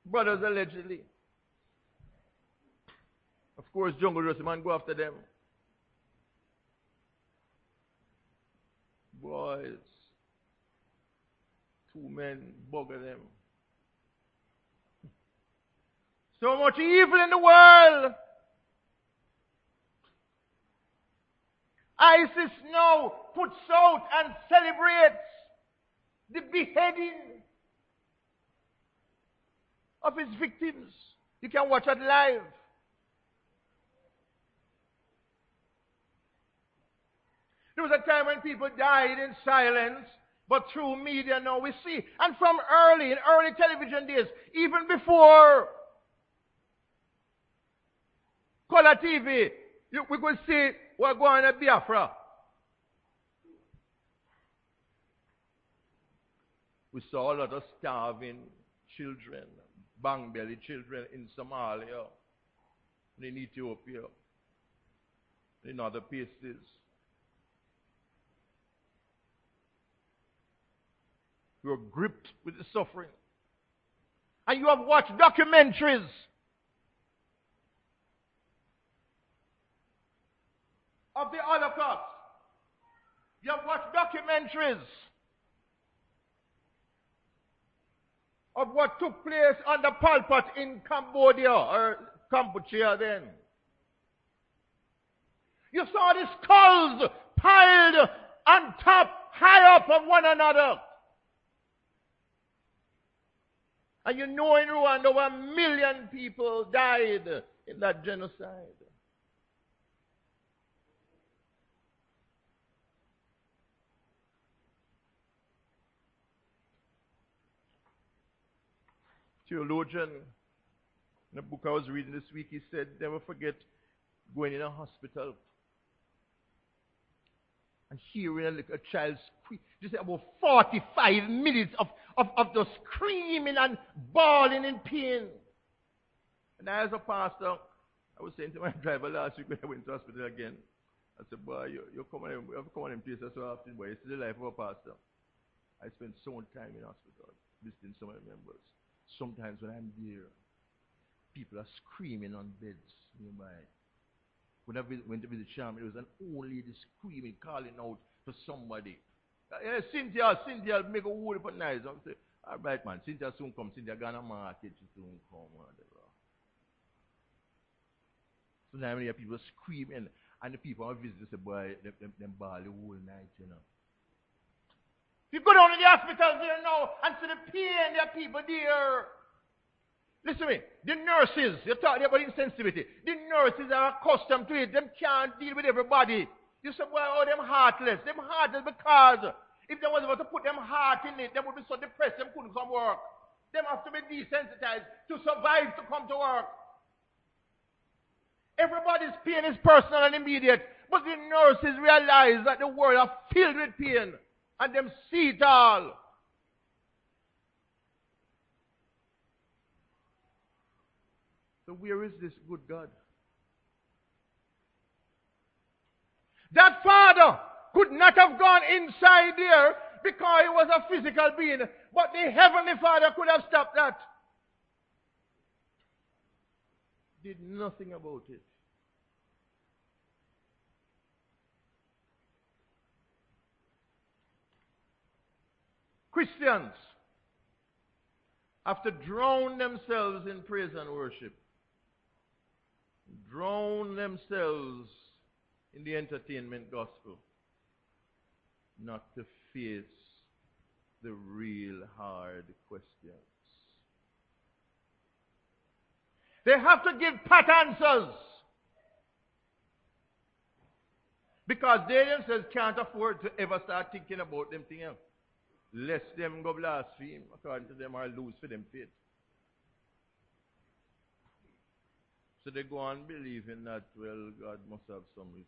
brothers allegedly. Of course, Jungle Justice man go after them. Boys, 2 men bugger them. So much evil in the world. ISIS now puts out and celebrates the beheading of its victims. You can watch it live. There was a time when people died in silence, but through media now we see. And from in early television days, even before color TV, we could see what going on in Biafra. We saw a lot of starving children, bang-belly children in Somalia, in Ethiopia, in other places. You are gripped with the suffering. And you have watched documentaries of the Holocaust. You have watched documentaries of what took place under Pol Pot in Cambodia, or Kampuchea then. You saw the skulls piled on top, high up of one another. And you know in Rwanda, over 1 million people died in that genocide. Theologian, in a book I was reading this week, he said, never forget going in a hospital and hearing a child scream. Just about 45 minutes of the screaming and bawling in pain. And as a pastor, I was saying to my driver last week when I went to hospital again, I said, boy, you come on in places so often, boy. It's the life of a pastor. I spend so much time in hospital visiting some of the members. Sometimes when I'm there, people are screaming on beds nearby. When I went to visit Sham, it was an old lady screaming, calling out for somebody. Cynthia, make a whole heap of noise. I say, all right, man, Cynthia soon come. Cynthia gonna market, she soon come. Sometimes when you hear people screaming, and the people are visiting, say, boy, them bawl the whole night, you know. If you go down to the hospitals there now and see the pain there are people there. Listen to me. The nurses, you're talking about insensitivity. The nurses are accustomed to it. Them can't deal with everybody. You say, well, oh, them heartless. Them heartless because if they was able to put them heart in it, they would be so depressed they couldn't come work. Them have to be desensitized to survive to come to work. Everybody's pain is personal and immediate. But the nurses realize that the world is filled with pain. And them see it all. So where is this good God? That father could not have gone inside there because he was a physical being. But the heavenly Father could have stopped that. Did nothing about it. Christians have to drown themselves in praise and worship, drown themselves in the entertainment gospel, not to face the real hard questions. They have to give pat answers because they themselves can't afford to ever start thinking about them things else. Lest them go blaspheme, according to them, or lose for them faith. So they go on believing that, well, God must have some reason.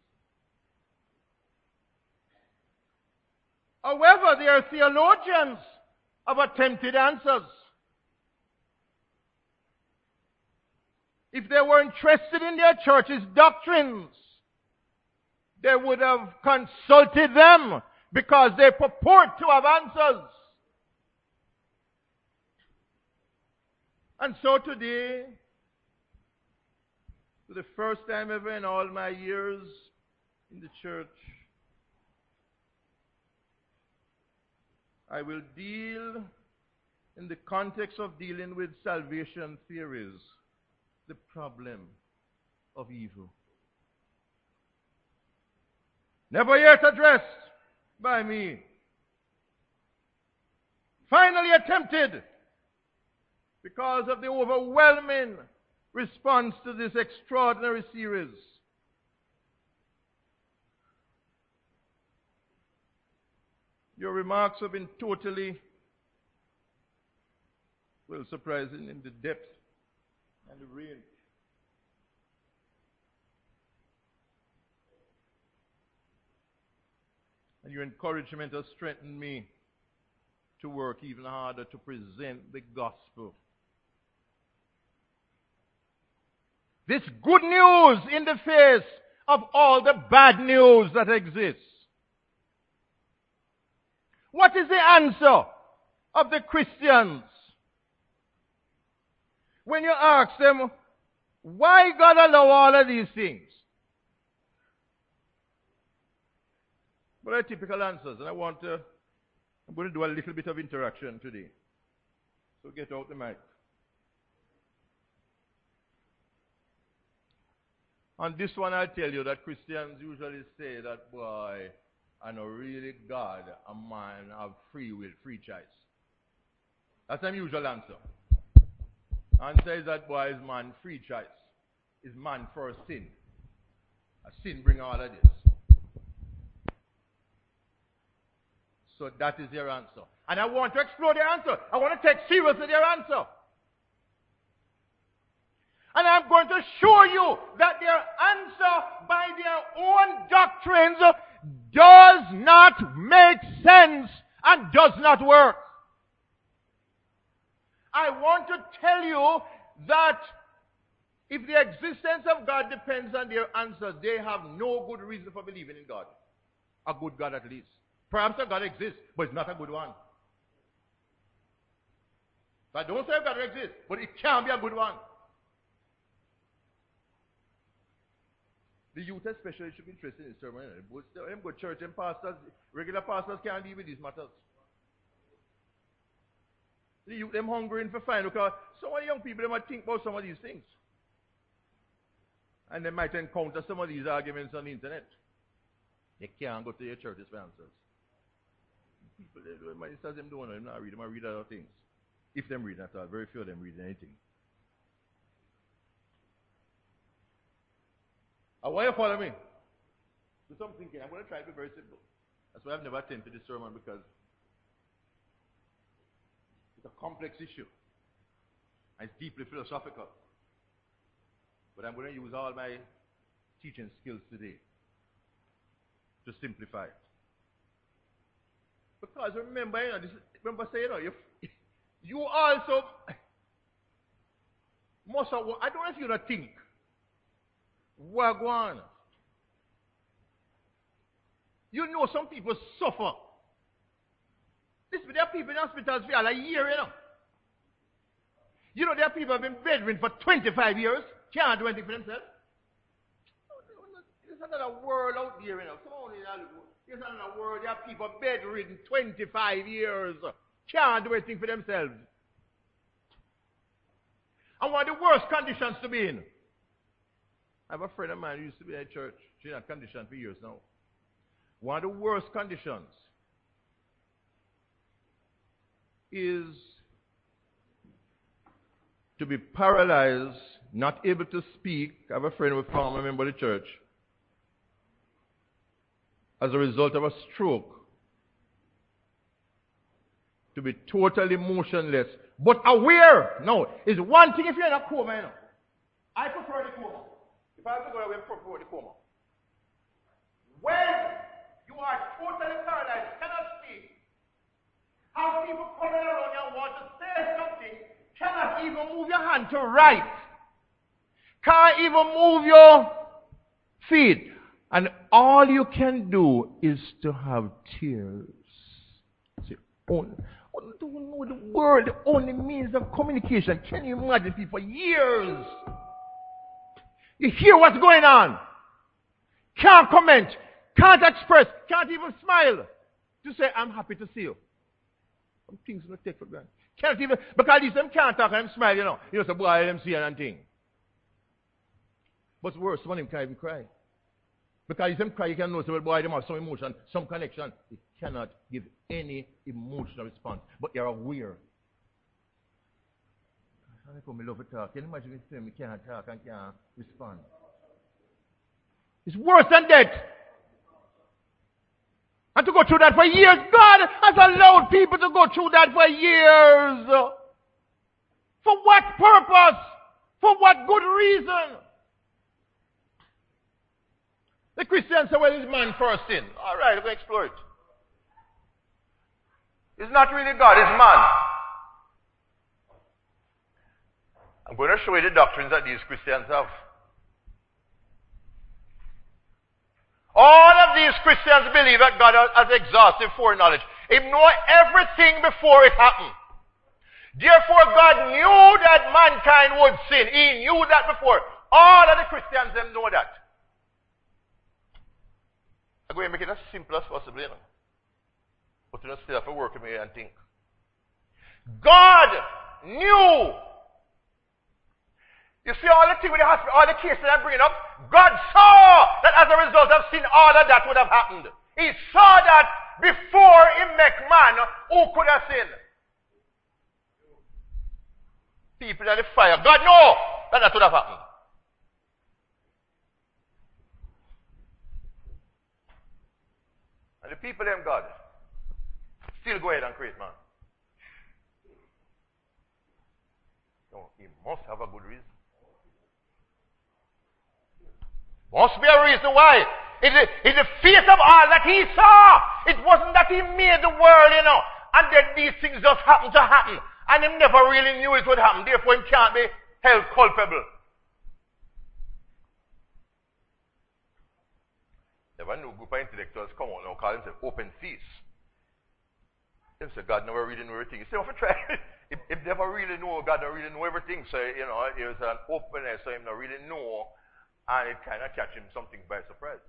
However, there are theologians of attempted answers. If they were interested in their church's doctrines, they would have consulted them, because they purport to have answers. And so today, for the first time ever in all my years in the church, I will deal in the context of dealing with salvation theories, the problem of evil. Never yet addressed by me. Finally attempted because of the overwhelming response to this extraordinary series. Your remarks have been totally, well, surprising in the depth and the range. And your encouragement has strengthened me to work even harder to present the gospel. This good news in the face of all the bad news that exists. What is the answer of the Christians when you ask them, why God allow all of these things? What are typical answers? And I'm going to do a little bit of interaction today. So get out the mic. On this one, I'll tell you that Christians usually say that, boy, I know really God, a man of free will, free choice. That's the usual answer. Answer is that, boy, is man free choice. Is man first sin. A sin bring all of this. So that is their answer. And I want to explore their answer. I want to take seriously their answer. And I'm going to show you that their answer by their own doctrines does not make sense and does not work. I want to tell you that if the existence of God depends on their answers, they have no good reason for believing in God. A good God at least. Perhaps a God exists, but it's not a good one. So I don't say God exists, but it can be a good one. The youth especially should be interested in sermon. Them go church and pastors, regular pastors can't deal with these matters. The youth, them hungry for fine because some of the young people, they might think about some of these things. And they might encounter some of these arguments on the internet. They can't go to your churches for answers. People, they might say them don't know, them not read, they might read other things. If them read at all, very few of them read anything. I want you to follow me. Do some thinking. I'm going to try to be very simple. That's why I've never attempted this sermon, because it's a complex issue. And it's deeply philosophical. But I'm going to use all my teaching skills today to simplify it. Because remember, remember saying, you also must have, I don't know if you don't think, wagwan. You know some people suffer. There are people in hospitals for a year, You know there are people who have been bedridden for 25 years, can't do anything for themselves. There's another world out there, There's another world, there are people bedridden 25 years, can't do anything for themselves. And one of the worst conditions to be in. I have a friend of mine who used to be in a church. She's in a condition for years now. One of the worst conditions is to be paralyzed, not able to speak. I have a friend who was a former member of the church. As a result of a stroke. To be totally motionless. But aware. No, it's one thing if you're in a coma, I prefer the coma. If I have to go away, I prefer the coma. When you are totally paralyzed, cannot speak, have people coming around you and want to say something, cannot even move your hand to write, can't even move your feet, and all you can do is to have tears. See, You don't know the word, the only means of communication. Can you imagine people for years? You hear what's going on. Can't comment. Can't express. Can't even smile. To say, I'm happy to see you. Some things not take for granted. Can't even, because these them can't talk and them smile, you know. You know, so boy, them see anything. But worse, one of them can't even cry. Because if them cry, you can know, so boy, them have some emotion, some connection. It cannot give any emotional response. But you're aware. I come love to talk. Can you imagine if you can't talk and can't respond? It's worse than death. And to go through that for years, God has allowed people to go through that for years. For what purpose? For what good reason? The Christians say, well, it's man first sin. All right, we're going to explore it. It's not really God, it's man. I'm going to show you the doctrines that these Christians have. All of these Christians believe that God has exhaustive foreknowledge. He knew everything before it happened. Therefore, God knew that mankind would sin. He knew that before. All of the Christians them know that. I'm going to make it as simple as possible, you know. But you don't still have to work with me and think. God knew. You see all the things with the hospital, all the cases I'm bringing up, God saw that as a result of sin, all of that would have happened. He saw that before he made man who could have sinned. People in the fire, God knew that that would have happened. And the people them God still go ahead and create man. So he must have a good reason. Must be a reason why. In the face of all that he saw, it wasn't that he made the world, you know, and then these things just happened to happen, and he never really knew it would happen, therefore he can't be held culpable. Never knew a group of intellectuals come out now call themselves open theists. They say God never really knew everything. You see, if you try, if never really know God never really know everything, so, you know, there's an openness, so him not really know, and it kind of catch him something by surprise.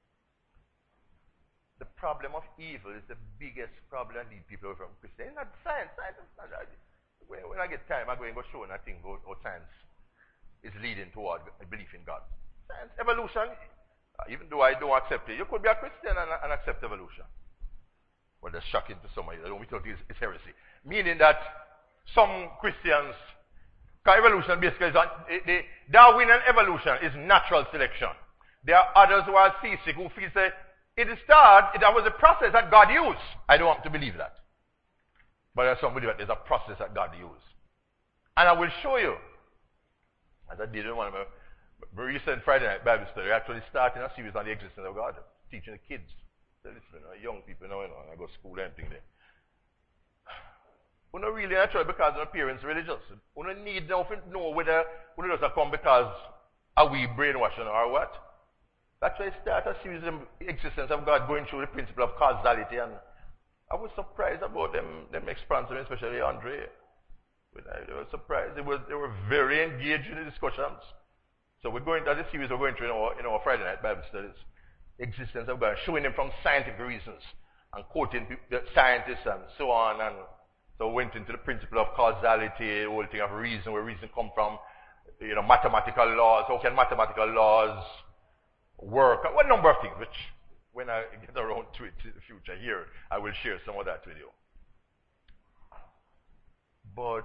The problem of evil is the biggest problem that lead people away from Christianity. It's not science. Science is not, when I get time, I'm going to go show nothing about how science is leading toward a belief in God. Science, evolution, even though I don't accept it, you could be a Christian and accept evolution. Well, that's shocking to somebody. We thought it's heresy. Meaning that some Christians, evolution basically is the Darwinian evolution is natural selection. There are others who are theistic who feel that that was a process that God used. I don't want to believe that. But there's some believe that there's a process that God used. And I will show you, as I did in one of my recent Friday night Bible study, actually starting a series on the existence of God, teaching the kids, the young people, you know, I go to school and everything there. We're not really natural because our parents are religious. We don't need to know whether we just come because are we brainwashing or what. That's why I start a series of existence of God going through the principle of causality, and I was surprised about them expansion, especially Andre. They were surprised. They were very engaged in the discussions. So we're going to the series we're going through in our Friday night Bible studies. Existence of God, showing them from scientific reasons and quoting the scientists and so on. And so we went into the principle of causality, the whole thing of reason, where reason come from, you know, mathematical laws. How can mathematical laws work? What number of things, which when I get around to it in the future here, I will share some of that with you. But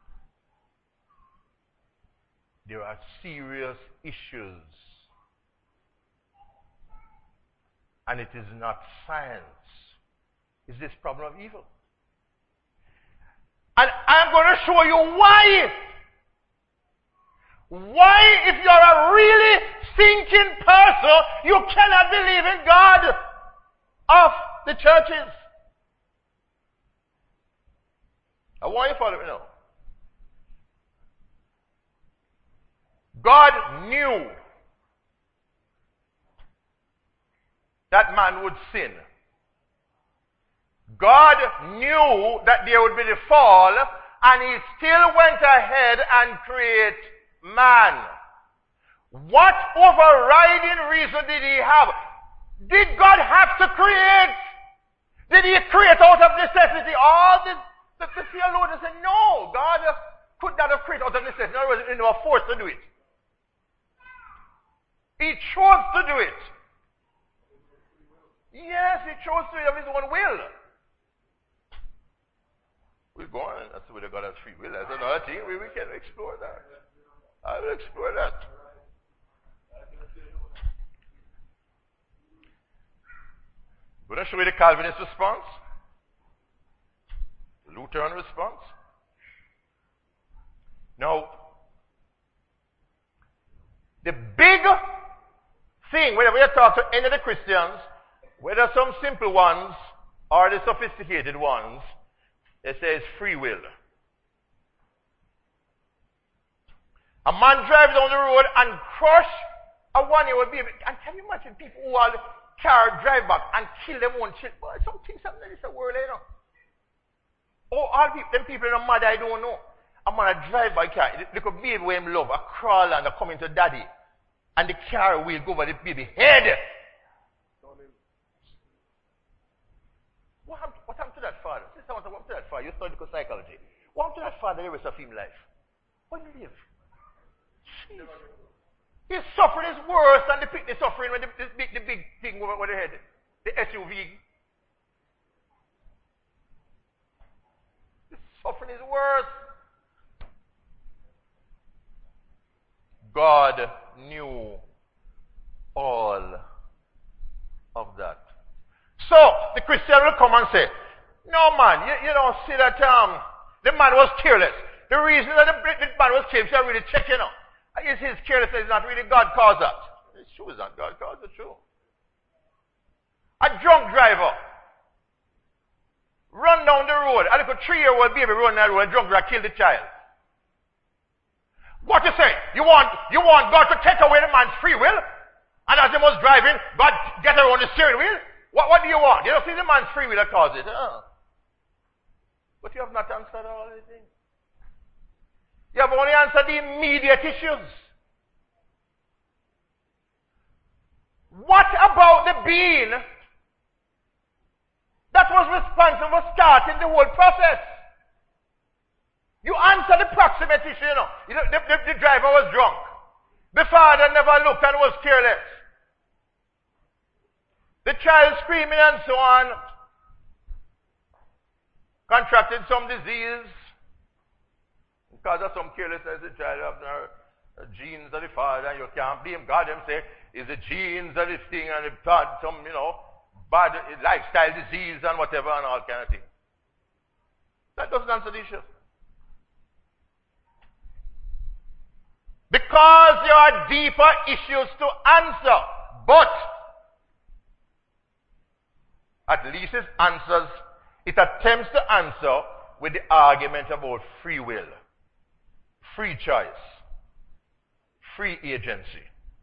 there are serious issues. And it is not science. It's this problem of evil. And I'm going to show you why. Why, if you're a really thinking person, you cannot believe in God of the churches. I want you to follow me now. God knew that man would sin. God knew that there would be the fall, and he still went ahead and create man. What overriding reason did he have? Did God have to create? Did he create out of necessity? All the theologians say, no, God could not have created out of necessity. In other words, he was forced to do it. He chose to do it. Yes, he chose to do it of his own will. We're going, that's where God has free will. That's another thing. We can explore that. I will explore that. I'm going to show you the Calvinist response, the Lutheran response. Now, the big thing, whenever you talk to any of the Christians, whether some simple ones or the sophisticated ones, they say it's free will. A man drives down the road and crush a one-year-old baby. And can you imagine people who are car drive back and kill them own children? Well, some things happen in this world, you know. Oh, all people, them people in the mother, I don't know. A man drive by car, look at baby where him love, a crawl and a come into daddy. And the car will go over the baby head. What happened to that father? Sister, what happened to that father? You study psychology. What happened to that father the rest of his life? What did he live? Jeez. His suffering is worse than the suffering when the big thing over the head. The SUV. The suffering is worse. God knew all of that. So, the Christian will come and say, no man, you don't see that the man was careless. The reason that the man was careless, you're really checking out. Is his carelessness is not really God caused that? It's true, it's not God caused it, true. A drunk driver run down the road, a little 3-year-old baby run down the road, a drunk driver killed the child. What you say? You want God to take away the man's free will? And as he was driving, God get around the steering wheel? What do you want? You don't see the man's free will that caused it. But you have not answered all these things. You have only answered the immediate issues. What about the being that was responsible for starting the whole process? You answer the proximate issue, you know. The driver was drunk. The father never looked and was careless. The child screaming and so on. Contracted some disease. Because of some carelessness, the child have the genes of the father, and you can't blame God. Them say, it's the genes of this thing, and the bad, some, bad lifestyle disease and whatever, and all kind of things. That doesn't answer the issue. Because there are deeper issues to answer. But at least it attempts to answer with the argument about free will, free choice, free agency.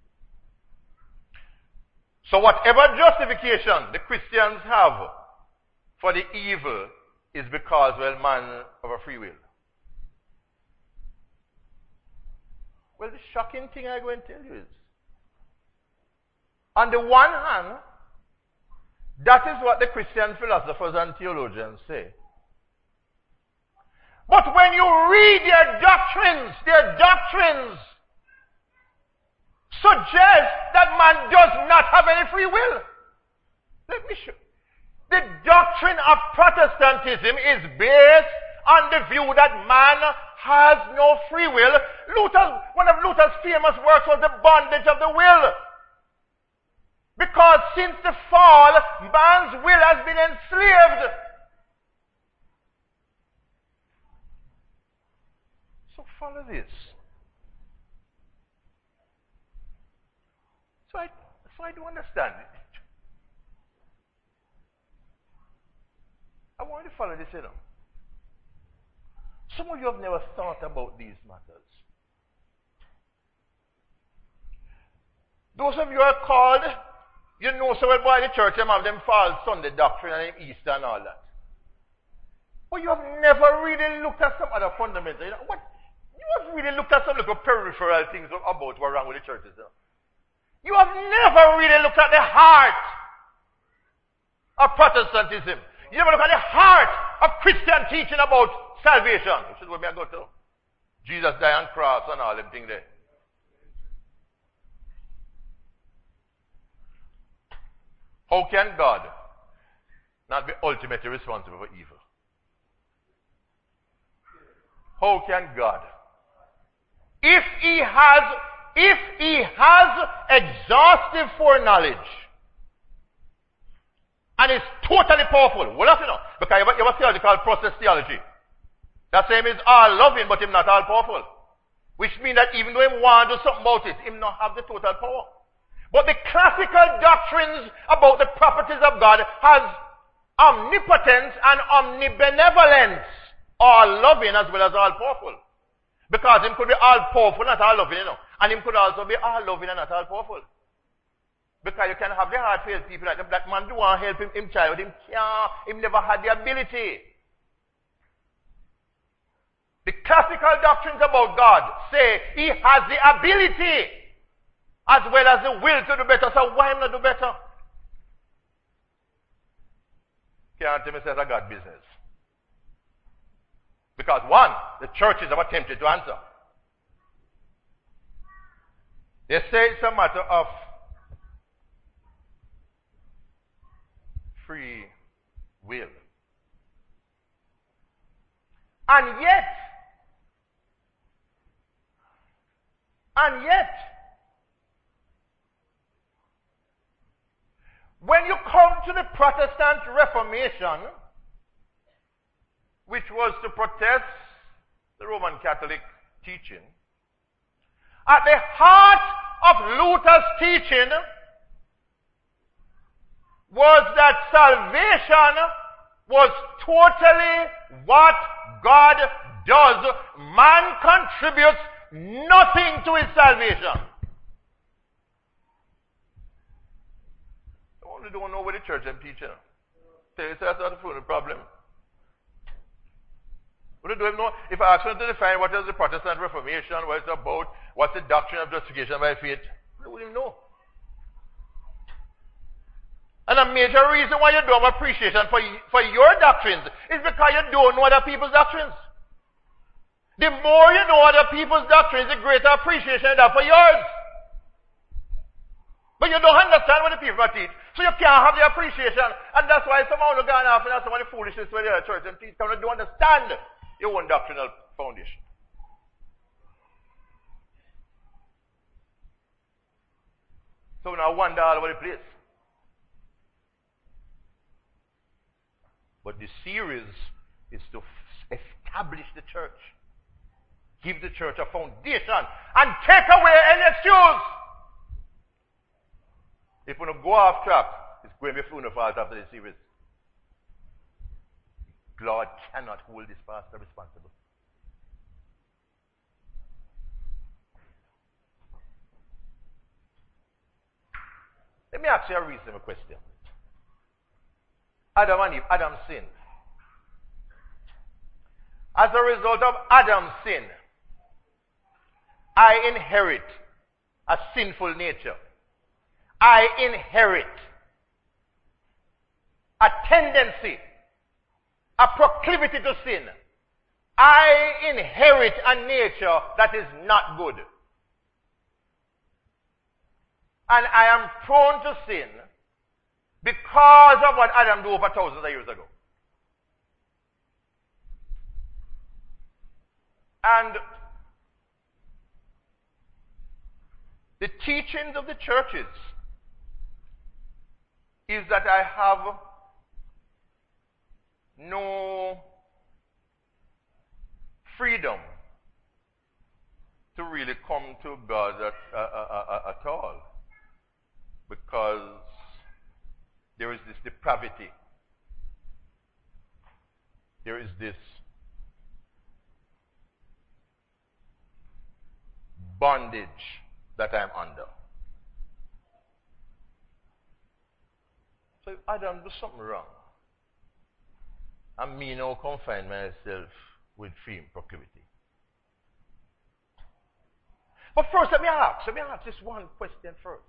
So whatever justification the Christians have for the evil is because, well, man of a free will. Well, the shocking thing I'm going to tell you is, on the one hand, that is what the Christian philosophers and theologians say. But when you read their doctrines suggest that man does not have any free will. Let me show you. The doctrine of Protestantism is based on the view that man has no free will. One of Luther's famous works was The Bondage of the Will. Because since the fall, man's will has been enslaved. So follow this. So I do understand it. I want you to follow this, Some of you have never thought about these matters. Those of you are called, you know so well by the church, them have them false Sunday doctrine and them Easter and all that. But you have never really looked at some other fundamental. What? You have really looked at some little peripheral things about what's wrong with the churches. You have never really looked at the heart of Protestantism. You never look at the heart of Christian teaching about salvation, which is what we are going to. Jesus died on cross and all them things there. How can God not be ultimately responsible for evil? How can God? If he has exhaustive foreknowledge and is totally powerful, well, you know, because you have a theology called process theology. That same is all loving, but him not all powerful. Which means that even though him want to do something about it, him not have the total power. But the classical doctrines about the properties of God has omnipotence and omnibenevolence, all loving as well as all powerful. Because him could be all powerful, not all loving, you know. And him could also be all loving and not all powerful. Because you can have the heart-filled people like that man do want to help him child, him can't, him never had the ability. The classical doctrines about God say he has the ability as well as the will to do better. So why not do better? Can't tell me it's a God business. Because one, the churches have attempted to answer. They say it's a matter of free will. And yet, when you come to the Protestant Reformation, which was to protest the Roman Catholic teaching, at the heart of Luther's teaching was that salvation was totally what God does. Man contributes nothing to his salvation. I only don't know what the church is teaching. Tell you that's not the problem. What do you know? If I ask them to define what is the Protestant Reformation, what it's about, what's the doctrine of justification by faith, they wouldn't even know. And a major reason why you don't have appreciation for your doctrines is because you don't know other people's doctrines. The more you know other people's doctrines, the greater appreciation you have for yours. But you don't understand what the people teach, so you can't have the appreciation. And that's why someone who gone off and that's some of the foolishness where the other church and teach, because they don't understand your own doctrinal foundation. So now wander all over the place. But the series is to establish the church. Give the church a foundation and take away any excuse. If we don't go off track, it's going to be full of fault after the series. God cannot hold this pastor responsible. Let me ask you a reasonable question. Adam and Eve, Adam's sin. As a result of Adam's sin, I inherit a sinful nature. I inherit a tendency, a proclivity to sin. I inherit a nature that is not good. And I am prone to sin because of what Adam did over thousands of years ago. And the teachings of the churches is that I have no freedom to really come to God at all, because there is this depravity. There is this bondage that I'm under. So if Adam does something wrong, And me now confine myself with film proclivity. But first, let me ask this one question first.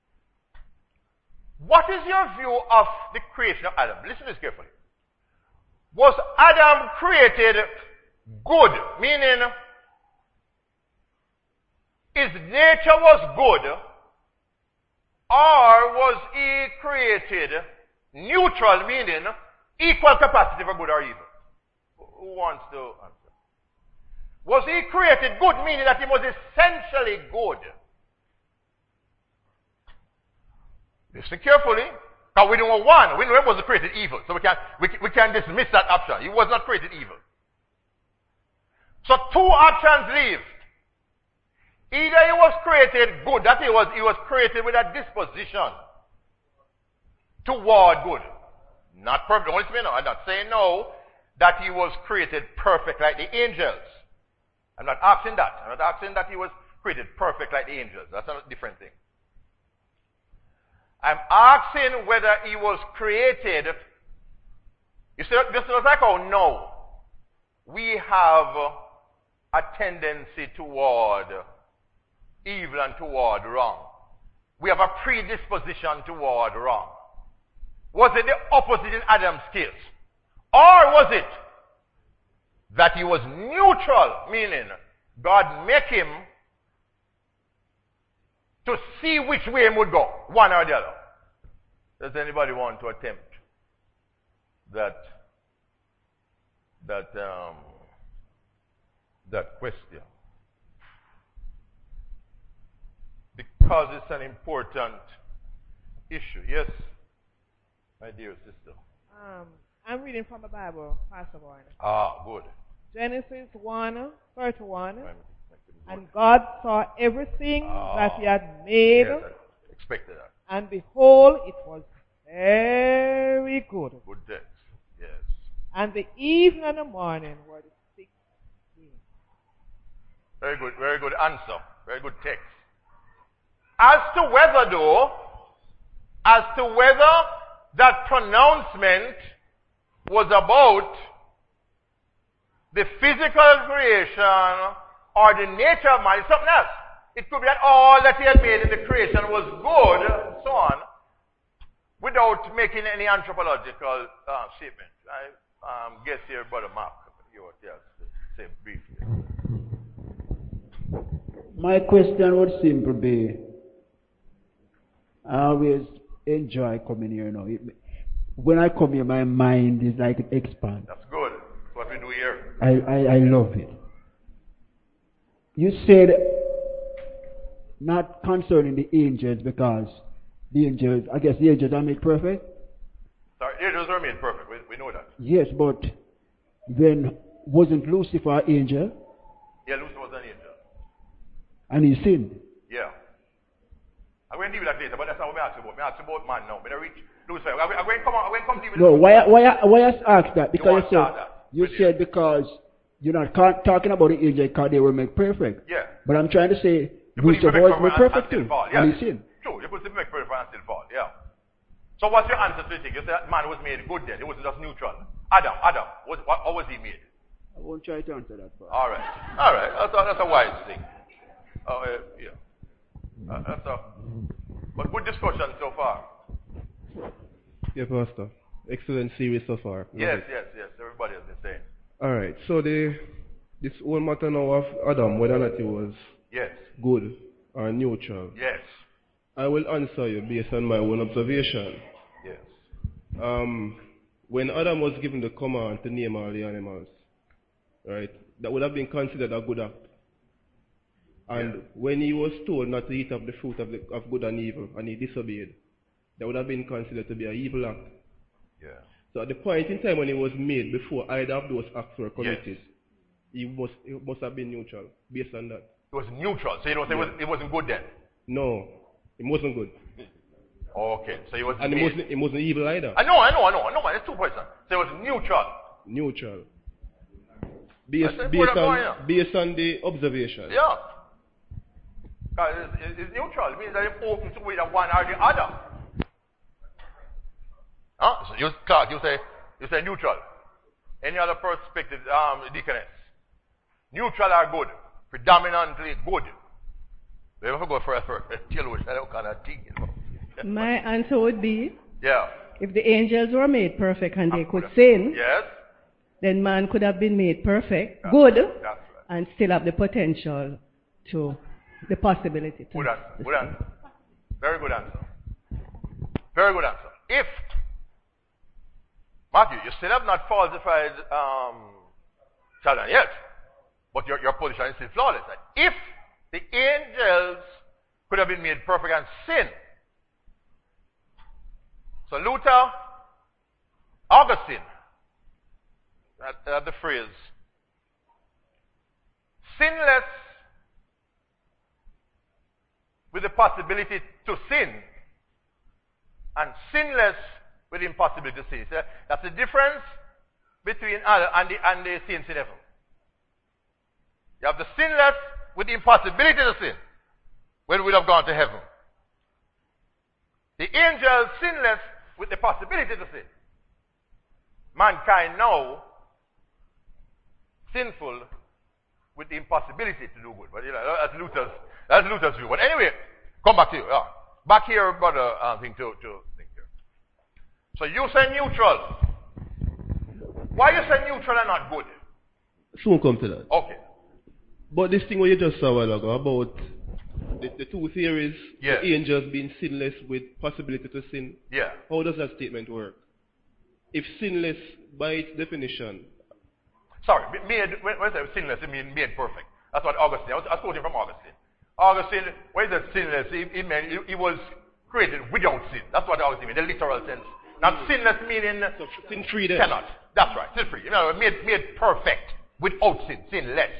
What is your view of the creation of Adam? Listen to this carefully. Was Adam created good? Meaning, his nature was good, or was he created neutral, meaning equal capacity for good or evil? Who wants to answer? Was he created good, meaning that he was essentially good? Listen carefully. Because we know one. We know he wasn't created evil. So we can dismiss that option. He was not created evil. So two options leave. Either he was created good, that he was created with a disposition toward good. Not perfect. Don't listen to me now. I'm not saying no that he was created perfect like the angels. I'm not asking that. I'm not asking that he was created perfect like the angels. That's a different thing. I'm asking whether he was created. You see, just like how now we have a tendency toward evil and toward wrong. We have a predisposition toward wrong. Was it the opposite in Adam's case? Or was it that he was neutral, meaning God make him to see which way he would go, one or the other? Does anybody want to attempt that question? Because it's an important issue. Yes, my dear sister. I'm reading from the Bible, Pastor Boy. Ah, good. Genesis 1:31. And God saw everything that he had made. Yes, I expected that. And behold, it was very good. Good text. Yes. And the evening and the morning were the sixth day. Very good answer. Very good text. As to whether that pronouncement was about the physical creation or the nature of man, it's something else. It could be that all that he had made in the creation was good, and so on, without making any anthropological statement. I guess here, Brother Mark, you want to say briefly. My question would simply be, I always enjoy coming here now. When I come here, my mind is like it expands. That's good. That's what we do here. I love it. You said not concerning the angels, because the angels, I guess the angels are made perfect? Sorry, the angels are made perfect. We know that. Yes, but then wasn't Lucifer an angel? Yeah, Lucifer was an angel. And he sinned? Yeah. I'm going to deal with that later, but that's not what I'm asking about. I'm asking about man now. I'm going to reach Lucifer. I'm going to come deal with No, why I ask that? Because you said because you're not talking about the angel because they were made perfect. Yeah. But I'm trying to say Lucifer was made perfect too. Yeah. And he sinned. True, you could make perfect and still fall. Yeah. So what's your answer to the thing? You say that man was made good then. It wasn't just neutral. Adam, how was he made? I won't try to answer that part. All right. That's a wise thing. Yeah. But good discussion so far. Yeah, Pastor. Excellent series so far. Yes. Everybody has been saying. All right. So this whole matter now of Adam, whether or not he was good or neutral. Yes. I will answer you based on my own observation. Yes. When Adam was given the command to name all the animals, right, that would have been considered a good act. And when he was told not to eat of the fruit of good and evil, and he disobeyed, that would have been considered to be an evil act. Yeah. So at the point in time when he was made, before either of those acts were committed, he must have been neutral, based on that. It was neutral, so you don't say it wasn't good then? No, it wasn't good. Okay, so he was. And it wasn't evil either. I know, man. It's 2 points. So it was neutral. Neutral. Based on the observation. Yeah. Because it's neutral. It means that it's open to either one or the other. Huh? So Clark, you say neutral. Any other perspective, Deaconess? Neutral or good? Predominantly good. We have to go first. Tell us that kind of thing, you know. My answer would be, Yeah. if the angels were made perfect and they could sin, Yes. then man could have been made perfect, good, That's right. and still have the potential to, the possibility to. Good answer. Good answer. Very good answer. Very good answer. If, Matthew, you still have not falsified Satan yet, but your position is still flawless. If the angels could have been made perfect and sin, so Luther, Augustine, the phrase, sinless with the possibility to sin, and sinless with the impossibility to sin. So that's the difference between Adam and the saints in heaven. You have the sinless with the impossibility to sin, when we would have gone to heaven. The angels sinless with the possibility to sin. Mankind now sinful with the impossibility to do good. But you know, that's Luther's view. But anyway, come back to you. Yeah. Back here, brother, thing to think here. So you say neutral. Why you say neutral and not good? Soon come to that. Okay. But this thing what you just saw a while ago about the two theories, Yeah. the angels being sinless with possibility to sin, Yeah. how does that statement work? If sinless, by its definition, Sorry, made, when I say sinless, it means made perfect. That's what Augustine, I was quoting from Augustine. Augustine, when he said sinless, he meant he was created without sin. That's what Augustine means, the literal sense. Not sinless meaning so sin free then. cannot. That's right, sin free. You know, made perfect without sin, sinless.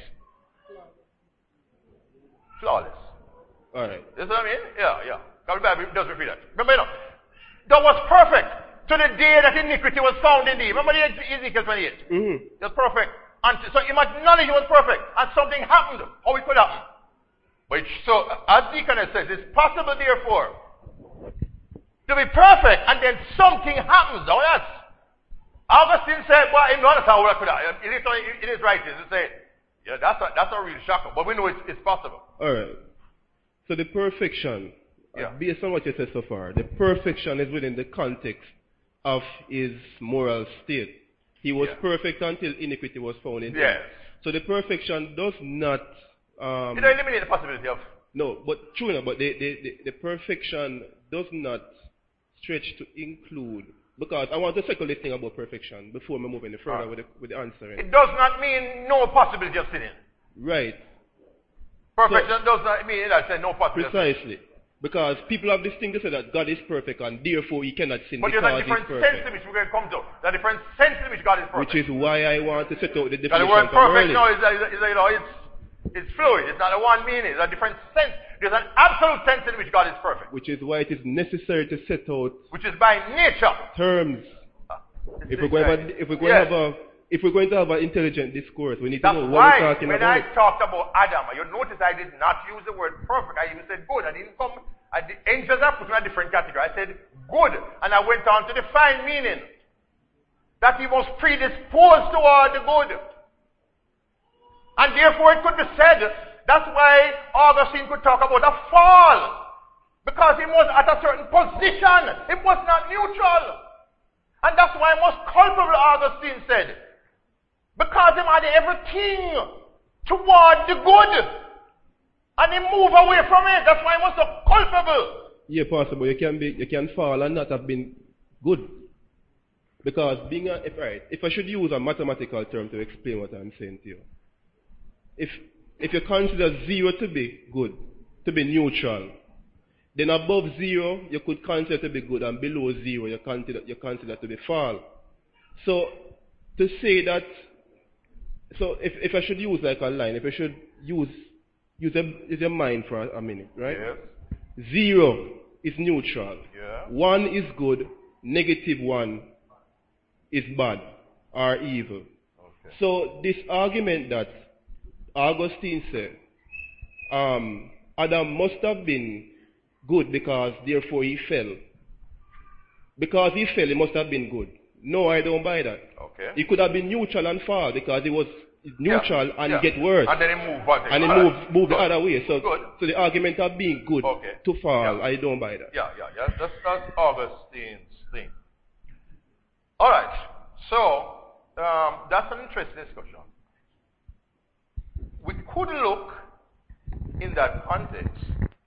Flawless. Alright. You see what I mean? Yeah. The Bible does repeat that. Remember, you know, that was perfect to the day that iniquity was found in thee. Remember the Ezekiel 28? Mm-hmm. It was perfect. And so he acknowledged it was perfect. And something happened. How it could happen? But so, as Deaconess says, it's possible, therefore, to be perfect, and then something happens. Now that's, Augustine said, well, I don't understand how that could happen. It is right. He say, yeah, that's a real shocker. But we know it's possible. Alright. So the perfection, Yeah. based on what you said so far, the perfection is within the context of his moral state. He was Yeah. perfect until iniquity was found in him. Yes. So the perfection does not... You don't eliminate the possibility of... No, but true enough, but the perfection does not stretch to include... Because I want to circle this thing about perfection before we move any further with the answering. It does not mean no possibility of sinning. Right. Perfection does not mean that I say no possibility. Precisely. Because people have this thing to say that God is perfect and therefore he cannot sin But there's a because he's different sense in perfect. which we're going to come to. There's a different sense in which God is perfect. Which is why I want to set out the Now, definition the word from perfect earlier. now it's fluid. It's not a one meaning. It's a different sense. There's an absolute sense in which God is perfect. Which is why it is necessary to set out Which is by nature. terms. If we're going to have an intelligent discourse, we need to That's know what why we're talking when about. I talked about Adam, you notice I did not use the word perfect. I even said good. I didn't come. The angels are put in a different category. I said good, and I went on to define meaning. That he was predisposed toward the good. And therefore it could be said, that's why Augustine could talk about a fall. Because he was at a certain position. It was not neutral. And that's why most culpable, Augustine said. Because he had everything toward the good. And he moved away from it. That's why he was so culpable. Yeah, possible. You can fall and not have been good. Because if I should use a mathematical term to explain what I'm saying to you. If you consider 0 to be good, to be neutral, then above 0 you could consider to be good, and below 0 you consider to be fall. So to say that, so if I should use like a line, if I should use your mind for a minute, right? Yes. 0 is neutral. Yeah. 1 is good. -1 is bad or evil. Okay. So this argument that Augustine said, Adam must have been good because therefore he fell. Because he fell, he must have been good. No, I don't buy that. Okay. He could have been neutral and fall because he was neutral and get worse. And then he moved what? And he moved the other way. So the argument of being good to fall, I don't buy that. Yeah. That's Augustine's thing. All right. So that's an interesting discussion. We could look in that context.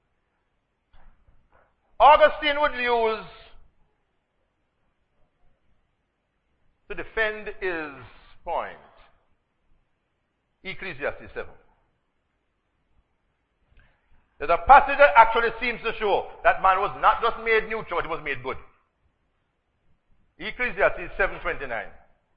Augustine would use to defend his point Ecclesiastes 7. There's a passage that actually seems to show that man was not just made neutral, he was made good. Ecclesiastes 7:29.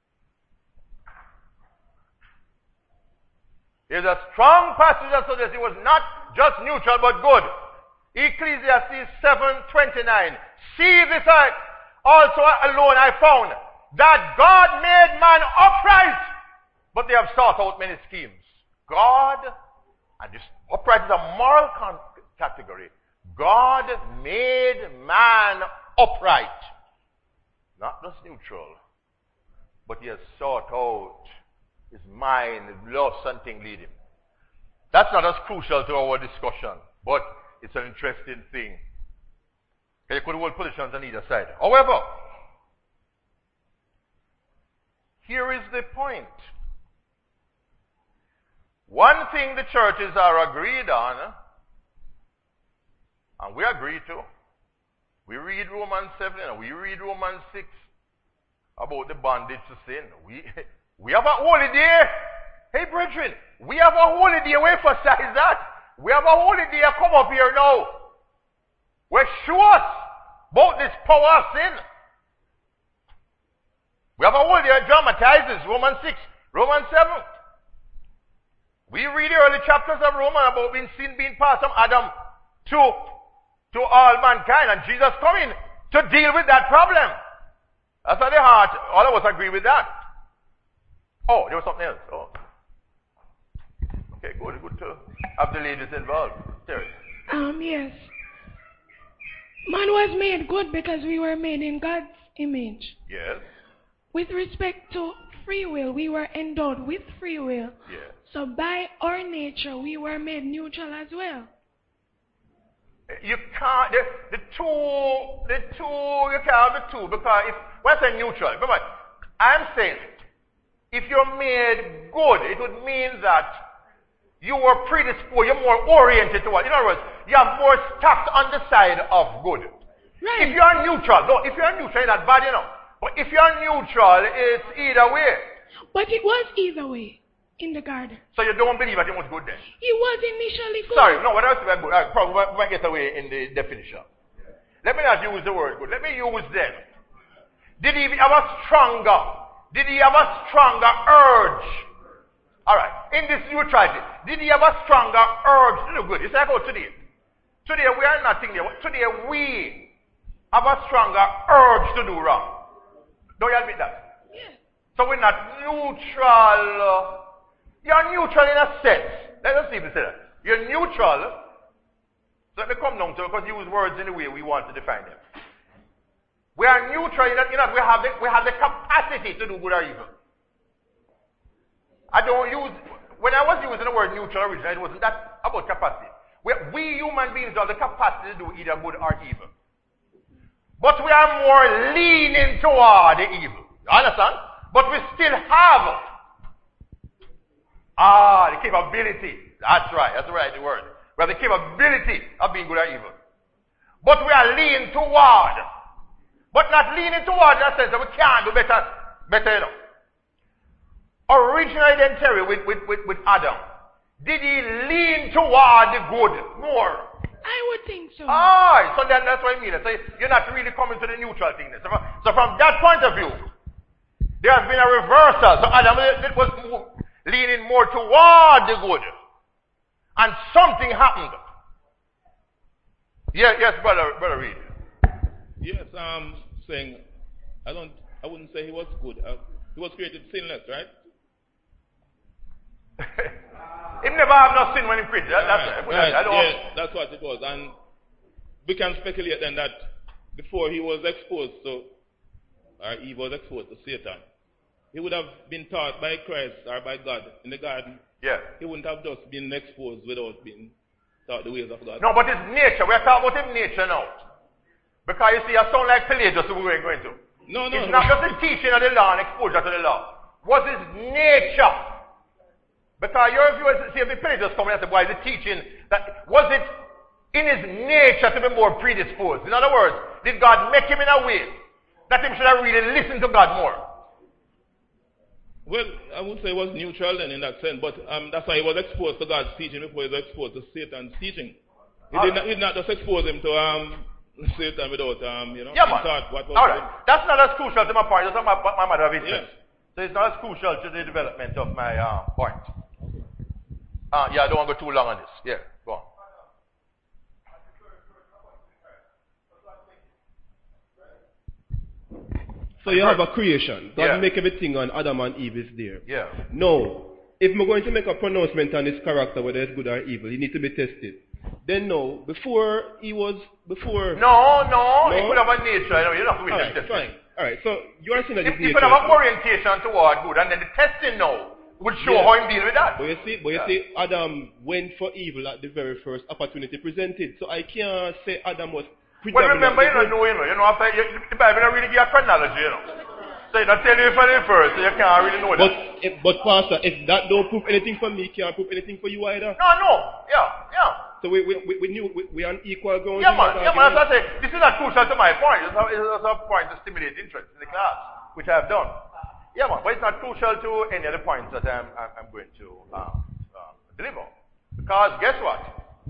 There's a strong passage that suggests he was not just neutral but good. Ecclesiastes 7:29. See this also alone I found, that God made man upright, but they have sought out many schemes. God, and this upright is a moral category. God made man upright. Not just neutral, but he has sought out his mind, his lusts and things lead him. That's not as crucial to our discussion, but it's an interesting thing. You could hold positions on either side. However, here is the point. One thing the churches are agreed on, and we agree to, we read Romans 7 and we read Romans 6 about the bondage to sin. We have a holy day. Hey, brethren, we have a holy day. We emphasize that. We have a holy day. Come up here now. We show us about this power of sin. We have a holy day that dramatizes Romans 6, Romans 7. We read the early chapters of Romans about sin being passed from Adam to all mankind, and Jesus coming to deal with that problem. That's at the heart. All of us agree with that. Oh, there was something else. Oh. Okay, good to have the ladies involved. Terry. Yes. Man was made good because we were made in God's image. Yes. With respect to free will, we were endowed with free will. Yes. So by our nature, we were made neutral as well. You can't, the two, you can't have the two, because when I say neutral, remember, I'm saying, if you're made good, it would mean that you were predisposed, you're more oriented to what? In other words, you have more stacked on the side of good. Right. If you're neutral, you're not bad, But if you're neutral, it's either way. But it was either way in the garden. So you don't believe that it was good then? It was initially good. Sorry, no, what else was good? I probably might get away in the definition. Let me not use the word good. Let me use them. Did he have a stronger urge? Alright, in this neutrality, did he have a stronger urge to do good? It's like today. Today we are nothing there. Today we have a stronger urge to do wrong. Don't you admit that? Yes. So we're not neutral. You're neutral in a sense. Let us see if we say that. You're neutral. So let me come down to it, because you use words in the way we want to define them. We are neutral in that we have the capacity to do good or evil. When I was using the word neutral originally, it wasn't that about capacity. We human beings have the capacity to do either good or evil. But we are more leaning toward the evil. You understand? But we still have the capability. That's right. That's the right word. We have the capability of being good or evil. But we are leaning toward. But not leaning toward in the sense that we can't do better, Originally then, Terry, with Adam, did he lean toward the good more? I would think so. So then that's what I mean. So you're not really coming to the neutral thing. So from that point of view, there has been a reversal. So Adam was leaning more toward the good. And something happened. Yes, brother Reed. Yes, I'm saying, I wouldn't say he was good. He was created sinless, right? He never have no sin when he created. That's right. That's what it was. And we can speculate then that before he was exposed to or Eve was exposed to Satan, he would have been taught by Christ or by God in the garden. Yeah. He wouldn't have just been exposed without being taught the ways of God. No, but it's nature. We're talking about his nature now. Because you see, I sound like Pelagius who we're going to. No. It's not just the teaching of the law and exposure to the law. What's his nature? Because your viewers see if the Pelagius coming and say, why is it teaching that was it in his nature to be more predisposed? In other words, did God make him in a way that him should have really listened to God more? Well, I would say it was neutral then in that sense, but that's why he was exposed to God's teaching before he was exposed to Satan's teaching. He did not just expose him to Satan without, yeah, man. Thought what was all right. That's not as crucial to my point. That's not my matter of interest. Yes. So it's not as crucial to the development of my point. Yeah, I don't want to go too long on this. Yeah, go on. So you have a creation. God Yeah. make everything and Adam and Eve is there. Yeah. No. If we're going to make a pronouncement on his character, whether it's good or evil, he needs to be tested. Then no. Before. No, he No? could have a nature. You don't have to wait Alright, and test fine. it. Alright, so you are saying that He his could nature. have an orientation toward good, and then the testing now would show Yeah. how he deal with that. But you see, Adam went for evil at the very first opportunity presented. So I can't say Adam was Well, remember, you know, after the Bible don't really give a chronology, So it don't tell you from the first, so you can't really know that. But Pastor, if that don't prove anything for me, can't prove anything for you either. No, yeah. So we knew we are on equal ground. Yeah, man, that's what I say. This is not crucial to my point. It's a point to stimulate interest in the class, which I have done. Yeah, man, but it's not crucial to any of the points that I'm going to deliver. Because guess what?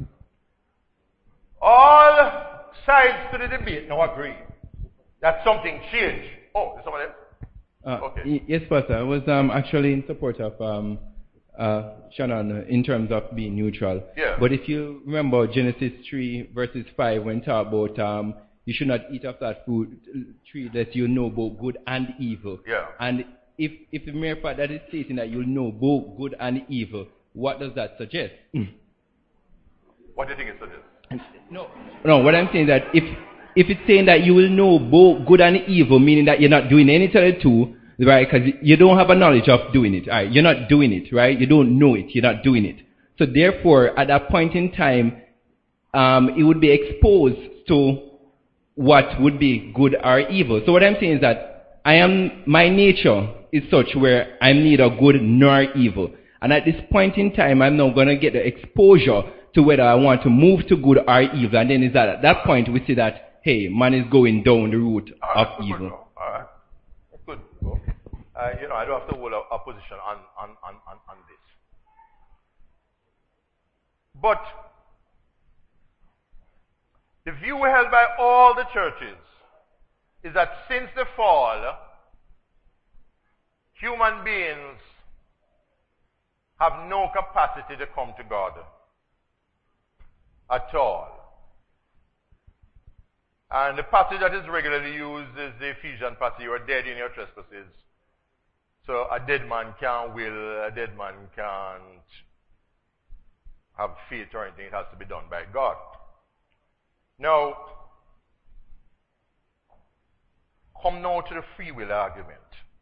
All sides to the debate now agree that something changed. Oh, is somebody else? Okay. Yes, Pastor. I was actually in support of Shannon in terms of being neutral. Yeah. But if you remember Genesis 3 verses 5 when talk about you should not eat of that fruit tree that you know both good and evil. Yeah. And if the mere fact that is stating that you'll know both good and evil, what does that suggest? What do you think it suggests? No, what I'm saying is that if it's saying that you will know both good and evil, meaning that you're not doing any of the two, right? Because you don't have a knowledge of doing it, right? You're not doing it, right? You don't know it, you're not doing it. So therefore, at that point in time, it would be exposed to what would be good or evil. So what I'm saying is that my nature is such where I'm neither good nor evil. And at this point in time, I'm now going to get the exposure to whether I want to move to good or evil. And then is that at that point we see that, hey, man is going down the route of evil. All right. That's good. I don't have to hold a position on this. But the view held by all the churches is that since the fall, human beings have no capacity to come to God at all. And the passage that is regularly used is the Ephesian passage, you are dead in your trespasses. So a dead man can't will, a dead man can't have faith or anything, it has to be done by God. Now, come now to the free will argument.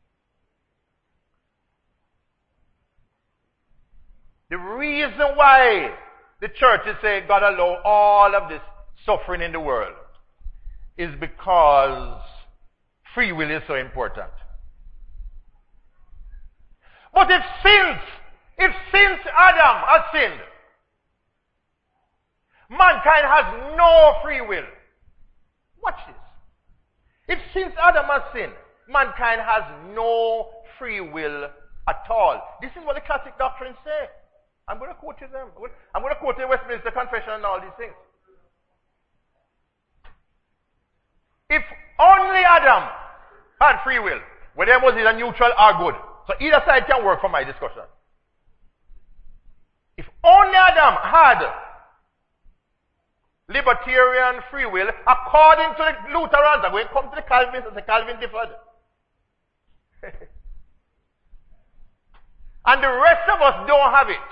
The reason why the churches say God allow all of this suffering in the world is because free will is so important. But if since Adam has sinned, mankind has no free will. Watch this. If since Adam has sinned, mankind has no free will at all. This is what the classic doctrines say. I'm going to quote you them. I'm going to quote the Westminster Confession and all these things. If only Adam had free will, whether was either neutral or good. So either side can work for my discussion. If only Adam had libertarian free will, according to the Lutherans, I'm going to come to the Calvinists and the Calvin differed. And the rest of us don't have it.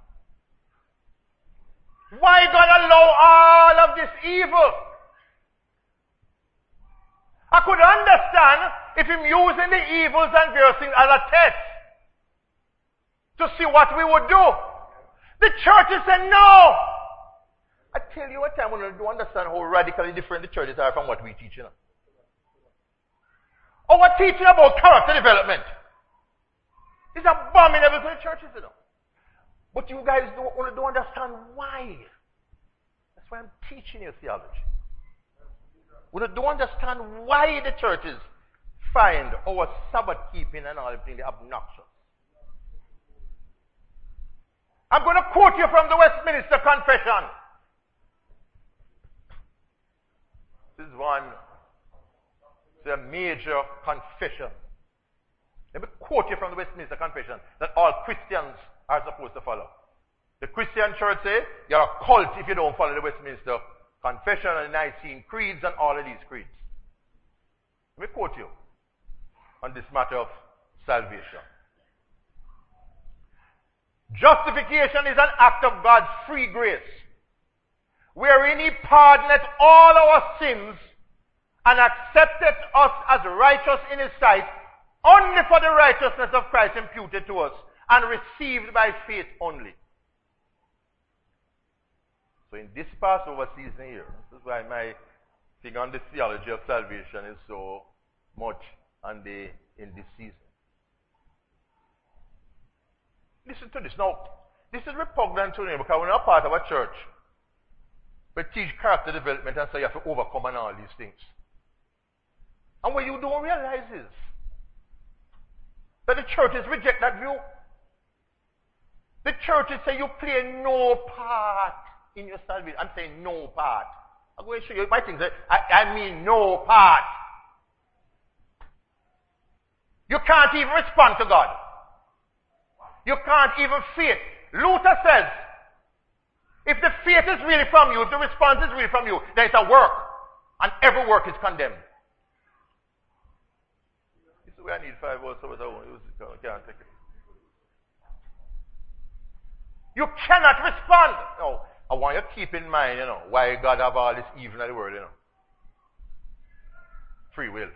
Why God allow all of this evil? I could understand if him using the evils and various things as a test to see what we would do. The churches said no. I tell you what time when you do understand how radically different the churches are from what we teach. Our teaching about character development is abominable to the churches, But you guys don't understand why. That's why I'm teaching you theology. We don't understand why the churches find our Sabbath keeping and all everything obnoxious. I'm going to quote you from the Westminster Confession. This is a major confession. Let me quote you from the Westminster Confession that all Christians are supposed to follow. The Christian church say you're a cult if you don't follow the Westminster Confession and the Nicene Creeds and all of these creeds. Let me quote you on this matter of salvation. Justification is an act of God's free grace, wherein he pardoneth all our sins and accepteth us as righteous in his sight only for the righteousness of Christ imputed to us and received by faith only. So in this Passover season here, this is why my thing on the theology of salvation is so much in this season. Listen to this. Now, this is repugnant to me because we're not part of a church. We teach character development and say you have to overcome and all these things. And what you don't realize is that the churches reject that view. The churches say you play no part in your salvation. I'm saying no part. I'm going to show you my things. I mean no part. You can't even respond to God. You can't even faith. Luther says, if the faith is really from you, if the response is really from you, then it's a work. And every work is condemned. This is where I need 5 hours so I won't use it. I can't take it. You cannot respond. No, I want you to keep in mind, why God have all this evil in the world, Free will.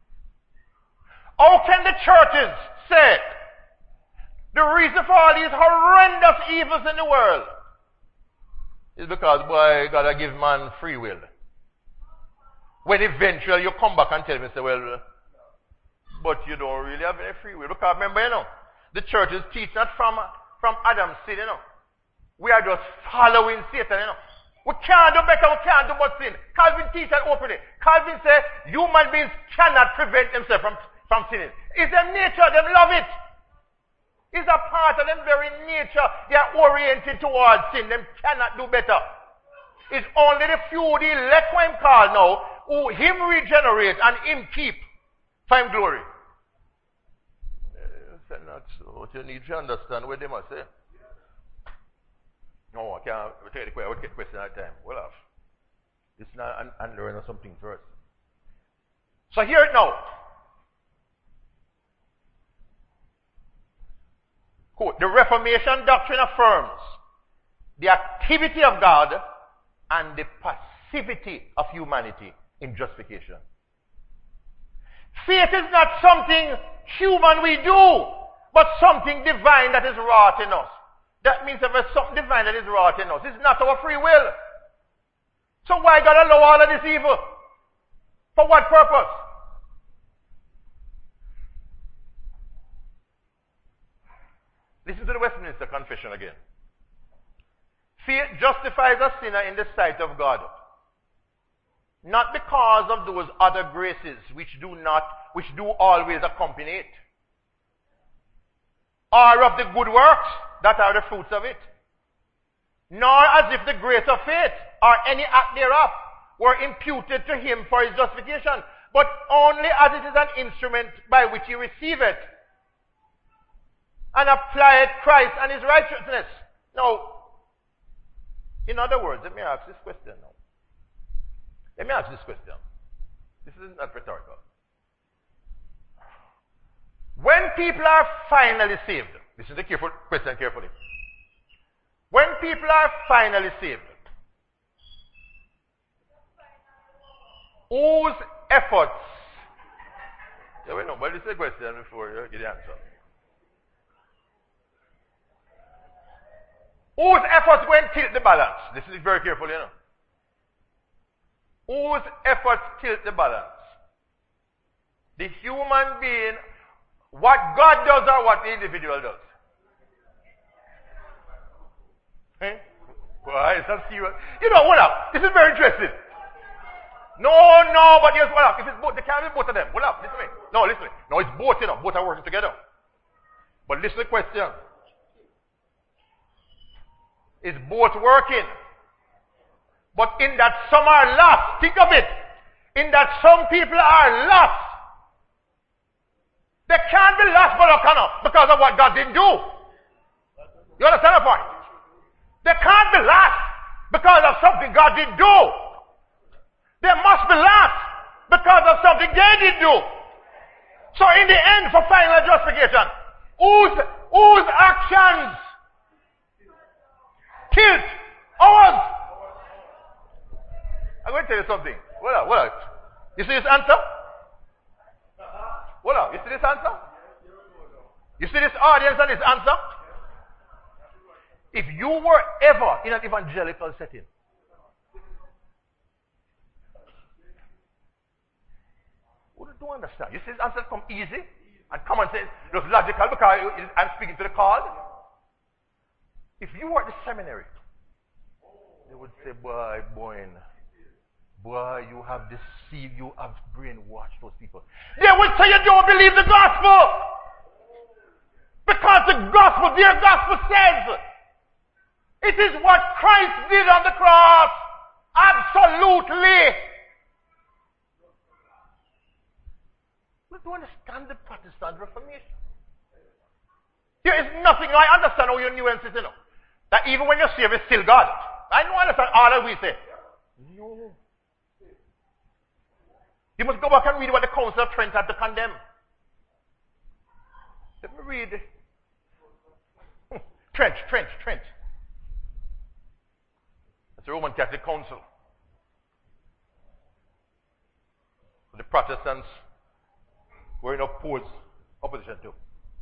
How can the churches say the reason for all these horrendous evils in the world is because, boy, God has given man free will? When eventually you come back and tell me, say, well, but you don't really have any free will. Because remember, the churches teach not from Adam's sin, We are just following Satan, We can't do better, we can't do but sin. Calvin teaches that openly. Calvin says human beings cannot prevent themselves from sinning. It's their nature, they love it. It's a part of them very nature. They are oriented towards sin. They cannot do better. It's only the few, the elect him call now, who him regenerate and him keep for him glory. That's not so. You need to understand what they must say. No, I can't take the question. I would get question at a time. Well off. It's not and learn something first. So hear it now. Quote, the Reformation doctrine affirms the activity of God and the passivity of humanity in justification. Faith is not something human we do, but something divine that is wrought in us. That means that there's something divine that is wrought in us. It's not our free will. So why God allow all of this evil? For what purpose? Listen to the Westminster Confession again. Faith justifies a sinner in the sight of God, not because of those other graces which do always accompany it, or of the good works that are the fruits of it, nor as if the grace of faith or any act thereof were imputed to him for his justification, but only as it is an instrument by which he receiveth and applied Christ and his righteousness. Now, in other words, let me ask this question now. Let me ask this question. This is not rhetorical. When people are finally saved, listen to the question carefully. When people are finally saved, whose efforts Yeah, we know, but this is the question before you get the answer. Whose efforts going to tilt the balance? This is very careful, you know. Whose efforts tilt the balance? The human being, what God does or what the individual does? Eh? Why? It's not serious. You know, hold up. This is very interesting. No, but yes, hold up. If it's both, they can't be both of them. Hold up, listen to me. No, listen to me. No, it's both, you know. Both are working together. But listen to the question. Is both working? But in that some are lost. Think of it. In that some people are lost. They can't be lost, Brother O'Connor, because of what God didn't do. You understand the point? They can't be lost because of something God didn't do. They must be lost because of something they didn't do. So in the end, for final justification, whose actions tilt ours? I'm going to tell you something. What up? You see this answer? What up? You see this answer? You see this audience and this answer? If you were ever in an evangelical setting, what do you understand? You see this answer come easy and common sense, just logical because I'm speaking to the called. If you were at the seminary, they would say, boy, you have deceived, you have brainwashed those people. They would say you don't believe the gospel. Because the gospel, their gospel says, it is what Christ did on the cross. Absolutely. We don't understand the Protestant Reformation. There is nothing, I understand all your nuances, you know. That even when you're saved, it's still God. I don't understand all that we say. No. You must go back and read what the Council of Trent had to condemn. Let me read. Trent. That's the Roman Catholic Council. The Protestants were in opposition to.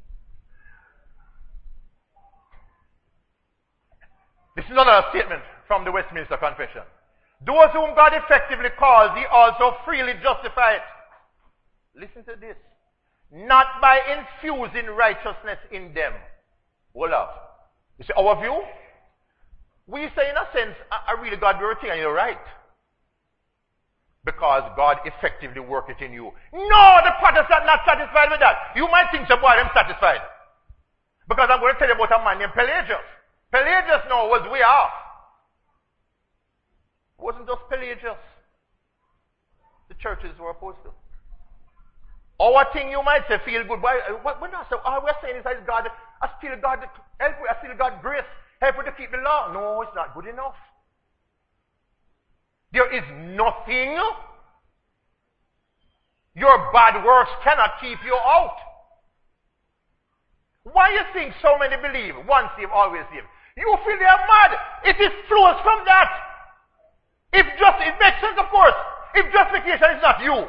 This is another statement from the Westminster Confession. Those whom God effectively calls, he also freely justifies. Listen to this. Not by infusing righteousness in them. Hold up. You see our view? We say in a sense, I really God do everything and you're right. Because God effectively work it in you. No, the Protestant not satisfied with that. You might think so, boy, I'm satisfied. Because I'm going to tell you about a man named Pelagius. Pelagius now was way off. It wasn't just Pelagius. The churches were opposed to. Our thing you might say feel good, but we're not saying, all we're saying is that God, I still God help you, I still God grace, help you to keep the law. No, it's not good enough. There is nothing your bad works cannot keep you out. Why you think so many believe, once saved, always saved? You feel they are mad. It is flows from that. It makes sense, of course. If justification is not you,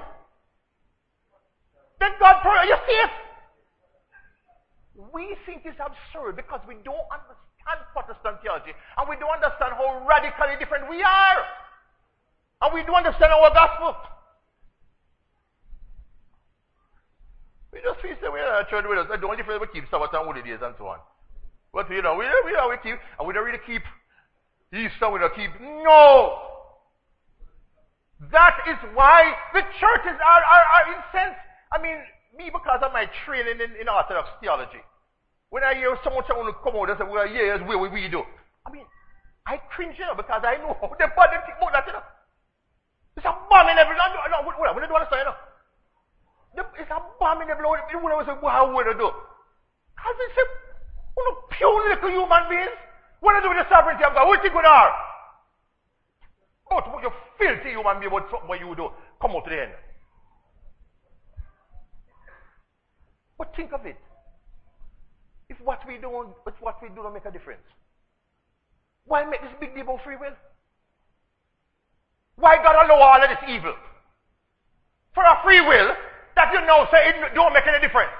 then God, you're safe. We think it's absurd because we don't understand Protestant theology and we don't understand how radically different we are. And we don't understand our gospel. We just feel that we're in a church with us. The only difference we keep Sabbath and holy days and so on. But we keep, and we don't really keep Easter, we don't keep. No! That is why the churches are incensed. I mean, me, because of my training in Orthodox theology, when I hear someone come out and say, well, yeah, it's what we do. I mean, I cringe, you know, because I know how the body think about that, you know. It's a bomb in every... No, we don't understand, you know. It's a bomb in every... When I say, how would I do? Because they say, pure little human beings, what do they do with the sovereignty of God? What do you think we are? But what you filthy human being, what you do, come out to the end. But think of it. If what we do don't make a difference, why make this big deal about free will? Why God allow all of this evil? For a free will, that you know say it don't make any difference?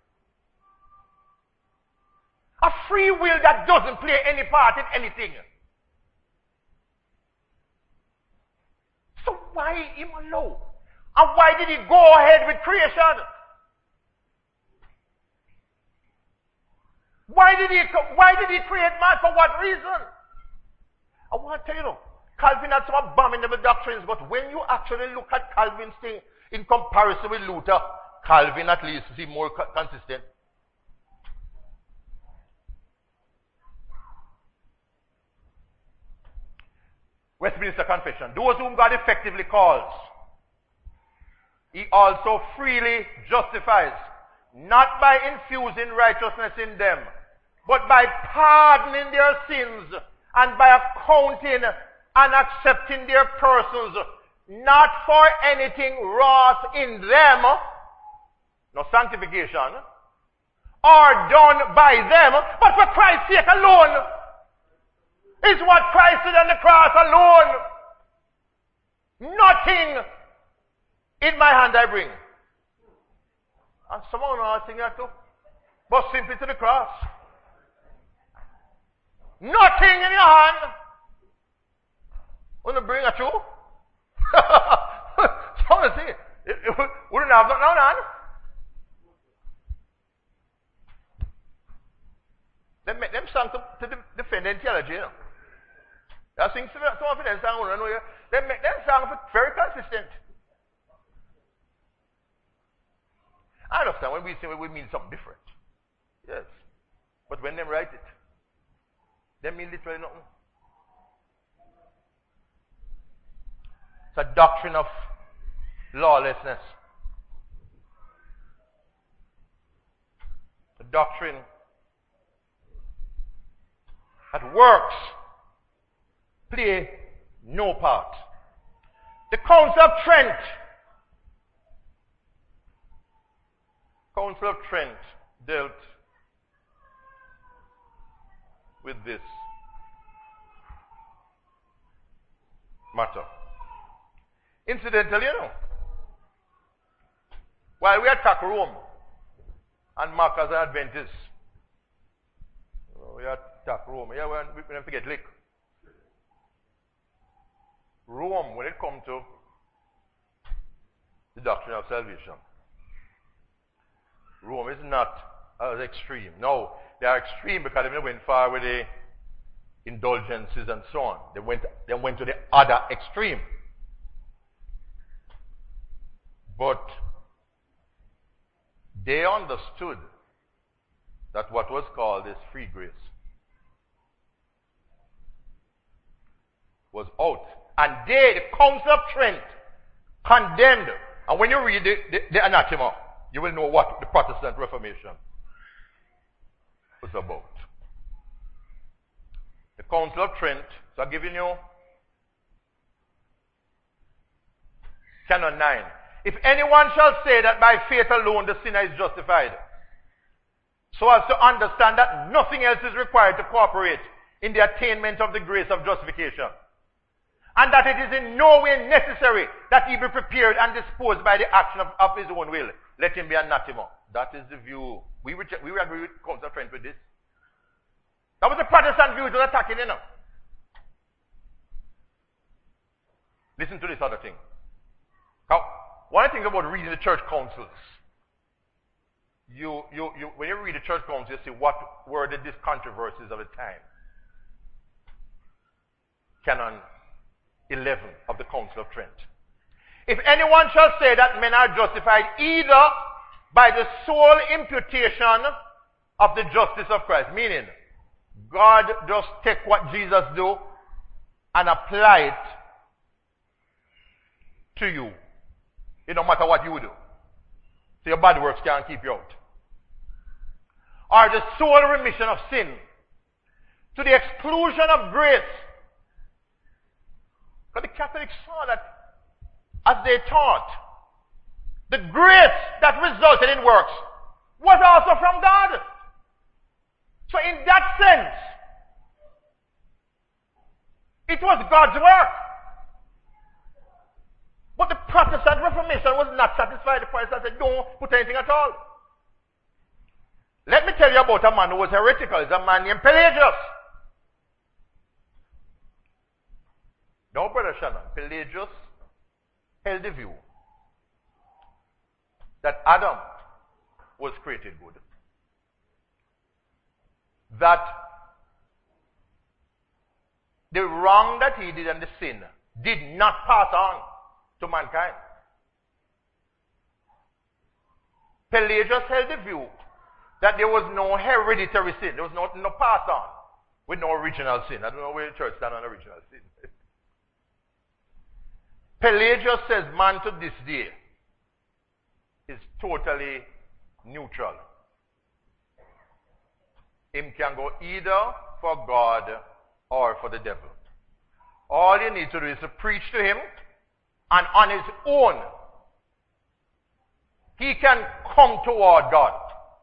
A free will that doesn't play any part in anything. So why him alone? And why did he go ahead with creation? Why did he create man? For what reason? I want to tell you, Calvin had some abominable doctrines, but when you actually look at Calvin's thing in comparison with Luther, Calvin at least is more consistent. Westminster Confession. Those whom God effectively calls, he also freely justifies, not by infusing righteousness in them, but by pardoning their sins and by accounting and accepting their persons, not for anything wrought in them, no sanctification, or done by them, but for Christ's sake alone. Is what Christ did on the cross alone. Nothing in my hand I bring. And someone else sing that too. But simply to the cross. Nothing in your hand. Want to bring a you? Someone say, wouldn't have nothing on hand. They make them song to defend the theology, you know. I think some of them song, they make them song very consistent. I understand when we say we mean something different. Yes. But when they write it, they mean literally nothing. It's a doctrine of lawlessness. A doctrine that works play no part. The Council of Trent. Council of Trent dealt with this matter. Incidentally, you know, while we attack Rome and mark as an Adventist, we attack Rome. Yeah, we don't forget lick. Rome, when it comes to the doctrine of salvation, Rome is not as extreme. No, they are extreme because they went far with the indulgences and so on. They went to the other extreme. But they understood that what was called this free grace was out. And they, the Council of Trent, condemned. And when you read the anathema, you will know what the Protestant Reformation was about. The Council of Trent, so I'm giving you Canon 9. If anyone shall say that by faith alone the sinner is justified, so as to understand that nothing else is required to cooperate in the attainment of the grace of justification, and that it is in no way necessary that he be prepared and disposed by the action of his own will, let him be anathema. That is the view. We agree with Council of Trent with this. That was the Protestant view it was attacking, you know. Listen to this other thing. Now, one thing about reading the church councils, when you read the church councils, you see what were the controversies of the time. Canon 11 of the Council of Trent. If anyone shall say that men are justified either by the sole imputation of the justice of Christ, meaning God just take what Jesus do and apply it to you. It don't matter what you do. So your bad works can't keep you out. Or the sole remission of sin to the exclusion of grace. But the Catholics saw that as they taught, the grace that resulted in works was also from God. So in that sense, it was God's work. But the Protestant Reformation was not satisfied. The Protestants said, don't put anything at all. Let me tell you about a man who was heretical. It's a man named Pelagius. No, Brother Shannon, Pelagius held the view that Adam was created good. That the wrong that he did and the sin did not pass on to mankind. Pelagius held the view that there was no hereditary sin. There was no pass on with no original sin. I don't know where the church stands on original sin. Pelagius says man to this day is totally neutral. Him can go either for God or for the devil. All you need to do is to preach to him, and on his own, he can come toward God.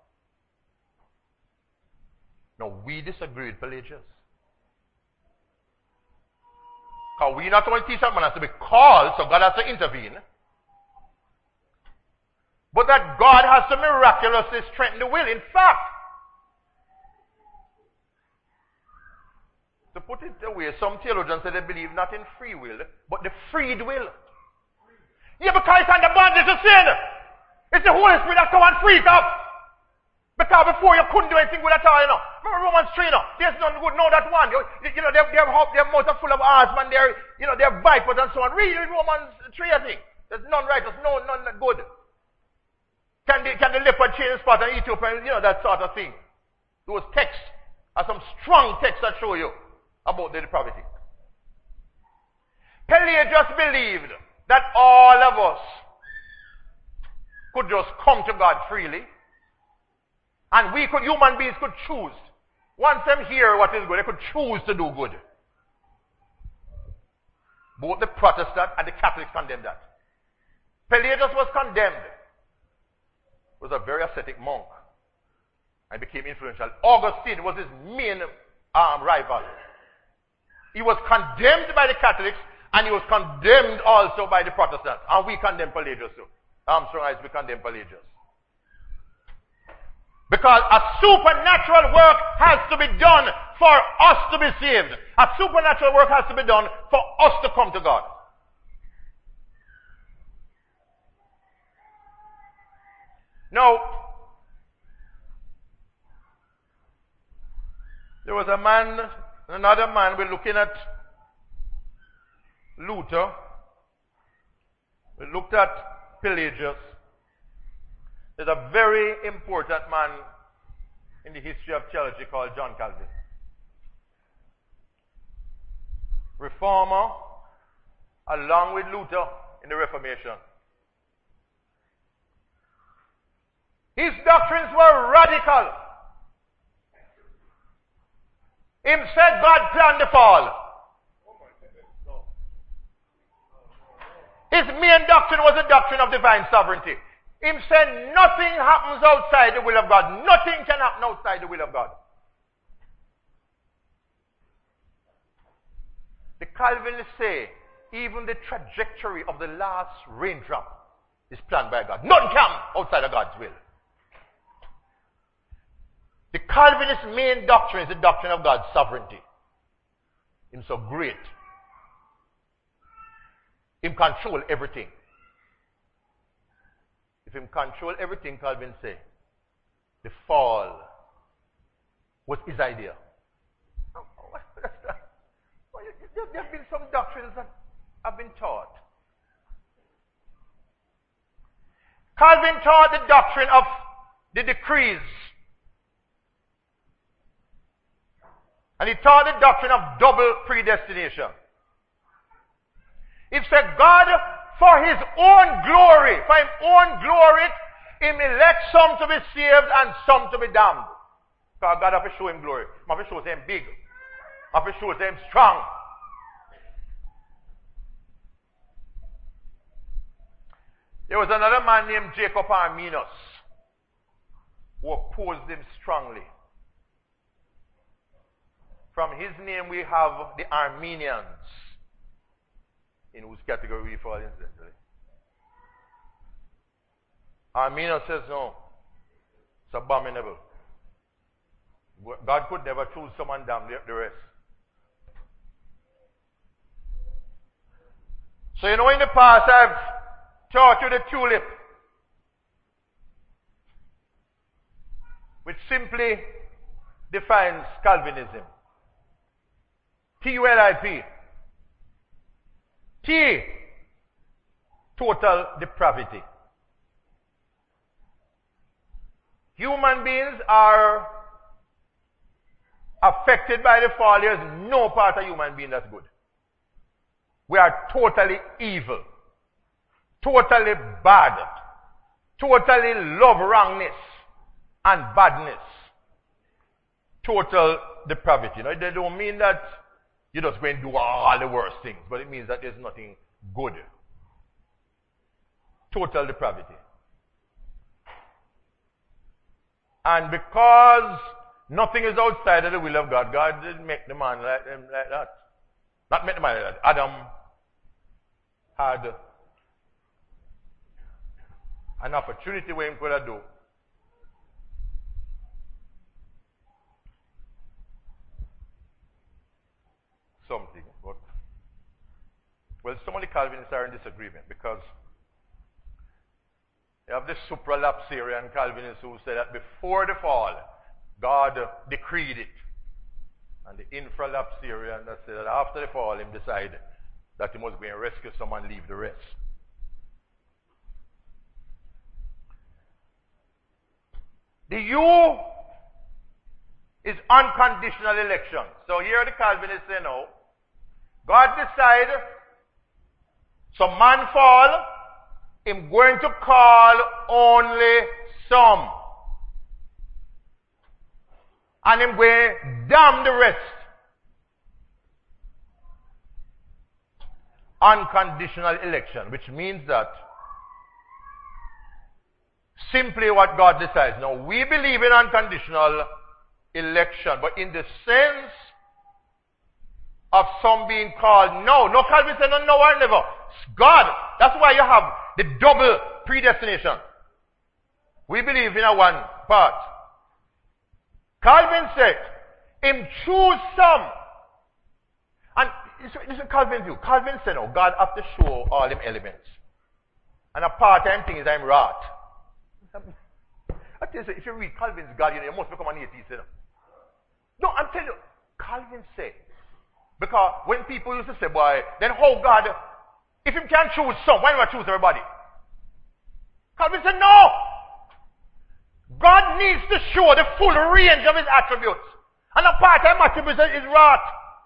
Now, we disagree with Pelagius. Because we not only teach that man has to be called, so God has to intervene, but that God has to miraculously strengthen the will. In fact, to put it away, some theologians say they believe not in free will, but the freed will. Yeah, because it's under bondage of sin. It's the Holy Spirit that come and free it up. Because before you couldn't do anything good at all, Remember Romans 3, There's none good, no, that one. Their mouths are full of arts, man. They're vipers and so on. Read Romans 3, I think. There's none righteous, none good. Can the leopard change spot and Ethiopian, that sort of thing. Those texts are some strong texts that show you about the depravity. Pelagius believed that all of us could just come to God freely. And human beings could choose. Once them hear what is good, they could choose to do good. Both the Protestant and the Catholics condemned that. Pelagius was condemned. He was a very ascetic monk and became influential. Augustine was his main rival. He was condemned by the Catholics and he was condemned also by the Protestants. And we condemn Pelagius too. Armstrongites, we condemn Pelagius. Because a supernatural work has to be done for us to be saved. A supernatural work has to be done for us to come to God. Now, there was another man, we're looking at Luther. We looked at Pelagius. There's a very important man in the history of theology called John Calvin. Reformer, along with Luther in the Reformation. His doctrines were radical. Him said God planned the fall. His main doctrine was the doctrine of divine sovereignty. Him said nothing happens outside the will of God. Nothing can happen outside the will of God. The Calvinists say even the trajectory of the last raindrop is planned by God. None can outside of God's will. The Calvinist main doctrine is the doctrine of God's sovereignty. Him so great. Him control everything. If him control everything, Calvin say, the fall was his idea. There have been some doctrines that have been taught. Calvin taught the doctrine of the decrees. And he taught the doctrine of double predestination. He said God, for his own glory, he may let some to be saved and some to be damned. Because God have to show him glory. He have to show him big. He have to show him strong. There was another man named Jacob Arminius who opposed him strongly. From his name we have the Arminians, in whose category we fall incidentally. Arminius says no. It's abominable. God could never choose someone damn the rest. So you know in the past I've taught you the tulip, which simply defines Calvinism. TULIP. T, total depravity. Human beings are affected by the fall. There's no part of human being that's good. We are totally evil, totally bad, totally love wrongness and badness, total depravity. You know, they don't mean that you're just going to do all the worst things, but it means that there's nothing good. Total depravity. And because nothing is outside of the will of God, God didn't make the man like that. Not make the man like that. Adam had an opportunity where he could have do. Something. But, well, some of the Calvinists are in disagreement because you have the supralapsarian Calvinists who say that before the fall, God decreed it. And the infralapsarian that say that after the fall, he decided that he must go and rescue someone and leave the rest. The U is unconditional election. So here the Calvinists say no. God decide, some man fall, him going to call only some. And him going damn the rest. Unconditional election, which means that simply what God decides. Now, we believe in unconditional election, but in the sense of some being called, no Calvin said no or never. God, that's why you have the double predestination. We believe in a one part. Calvin said, him choose some. And this is Calvin's view. Calvin said, no, God have to show all them elements. And a part-time thing is I'm right. I tell you, if you read Calvin's God, you must become an atheist. No, I'm telling you, Calvin said, because when people used to say, boy, then how God, if him can choose some, why not choose everybody? Calvin said, no. God needs to show the full range of his attributes. And a part-time attribute is wrath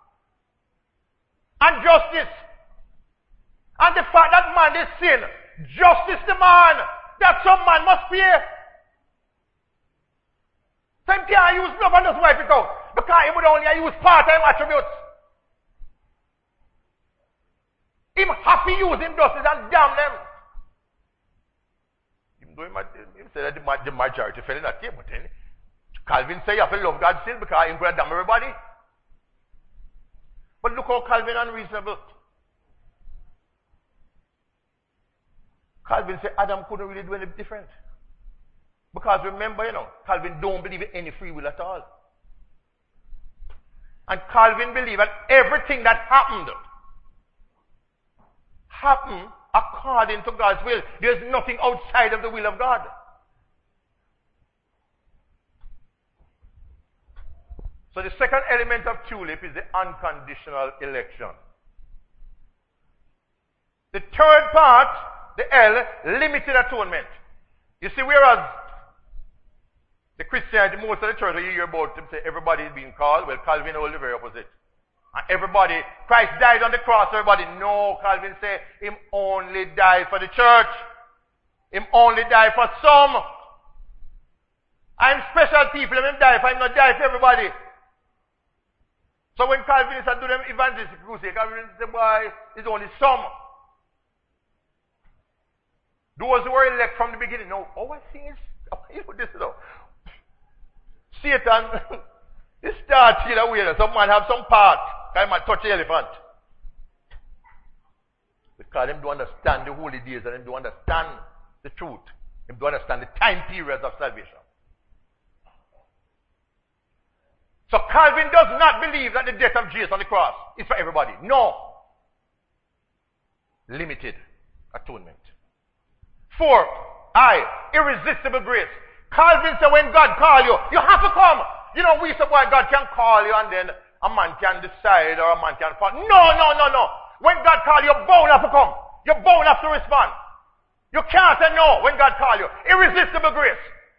and justice. And the fact that man is sin, justice the man, that some man must pay. So he can't use love and just wipe it out, because he would only use part-time attributes. Him happy using justice and damn them. He said that the majority fell in that case, but then Calvin said you have to love God still because he could damn everybody. But look how Calvin unreasonable. Calvin said Adam couldn't really do anything different. Because remember, Calvin don't believe in any free will at all. And Calvin believed that everything that happened according to God's will. There's nothing outside of the will of God. So the second element of tulip is the unconditional election. The third part, the L, limited atonement. You see, whereas the Christianity, most of the church, you hear about them say everybody is being called. Well, Calvin holds the very opposite. And everybody, Christ died on the cross, everybody. No, Calvin said, him only died for the church. Him only died for some. I'm special people, him die for him not die for everybody. So when Calvinists do them evangelistic crusade, Calvinists say, boy, it's only some. Those who were elect from the beginning. No, all I think is, you know this though. Satan, he starts in a way that some man have some part. Kind of touch the elephant. Because them don't understand the holy days and them don't understand the truth. him to understand the time periods of salvation. So Calvin does not believe that the death of Jesus on the cross is for everybody. No. Limited atonement. 4, irresistible grace. Calvin said when God calls you, you have to come. You know, we say, boy, God can call you and then a man can decide or a man can fall. No. When God calls you, you're bound have to come. You're bound have to respond. You can't say no when God calls you. Irresistible grace.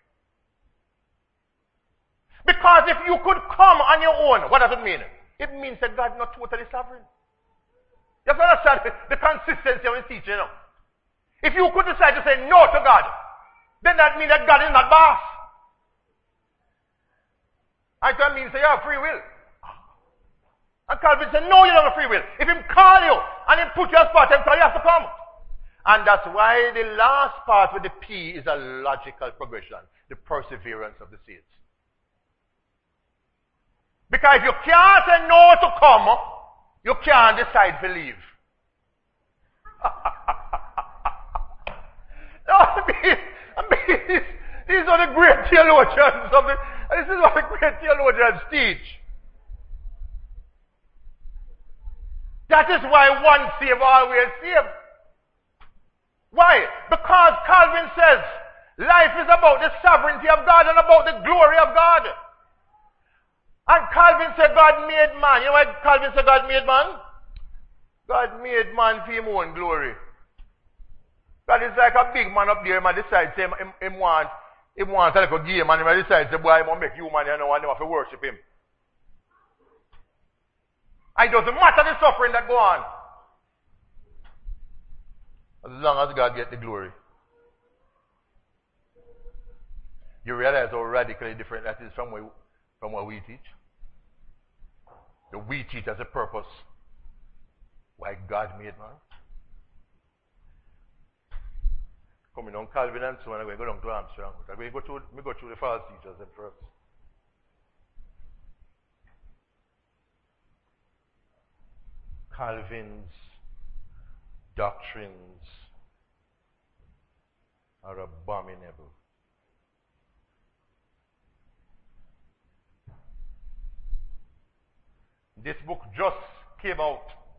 Because if you could come on your own, what does it mean? It means that God is not totally sovereign. You have to understand the consistency of his teaching. You know? If you could decide to say no to God, then that means that God is not boss. And that means that you have free will. And Calvin said, no, you don't have free will. If him call you and him put you on spot, him tell you have to come. And that's why the last part with the P is a logical progression. The perseverance of the saints. Because if you can't say no to come, you can't decide to leave. These are the great theologians of the, this is what the great theologians teach. That is why one save, always save. Why? Because Calvin says life is about the sovereignty of God and about the glory of God. And Calvin said God made man. You know why Calvin said God made man? God made man for his own glory. God is like a big man up there, man decides him want a little game and he decides, boy, I'm going to make you man, you know, and I have to worship him. It doesn't matter the suffering that go on. As long as God gets the glory. You realize how radically different that is from what we teach? The we teach as a purpose. Why God made man. Coming on Calvin and so on, I'm going to go down to Armstrong. I'm going to go through the false teachers at first. Calvin's doctrines are abominable. This book just came out.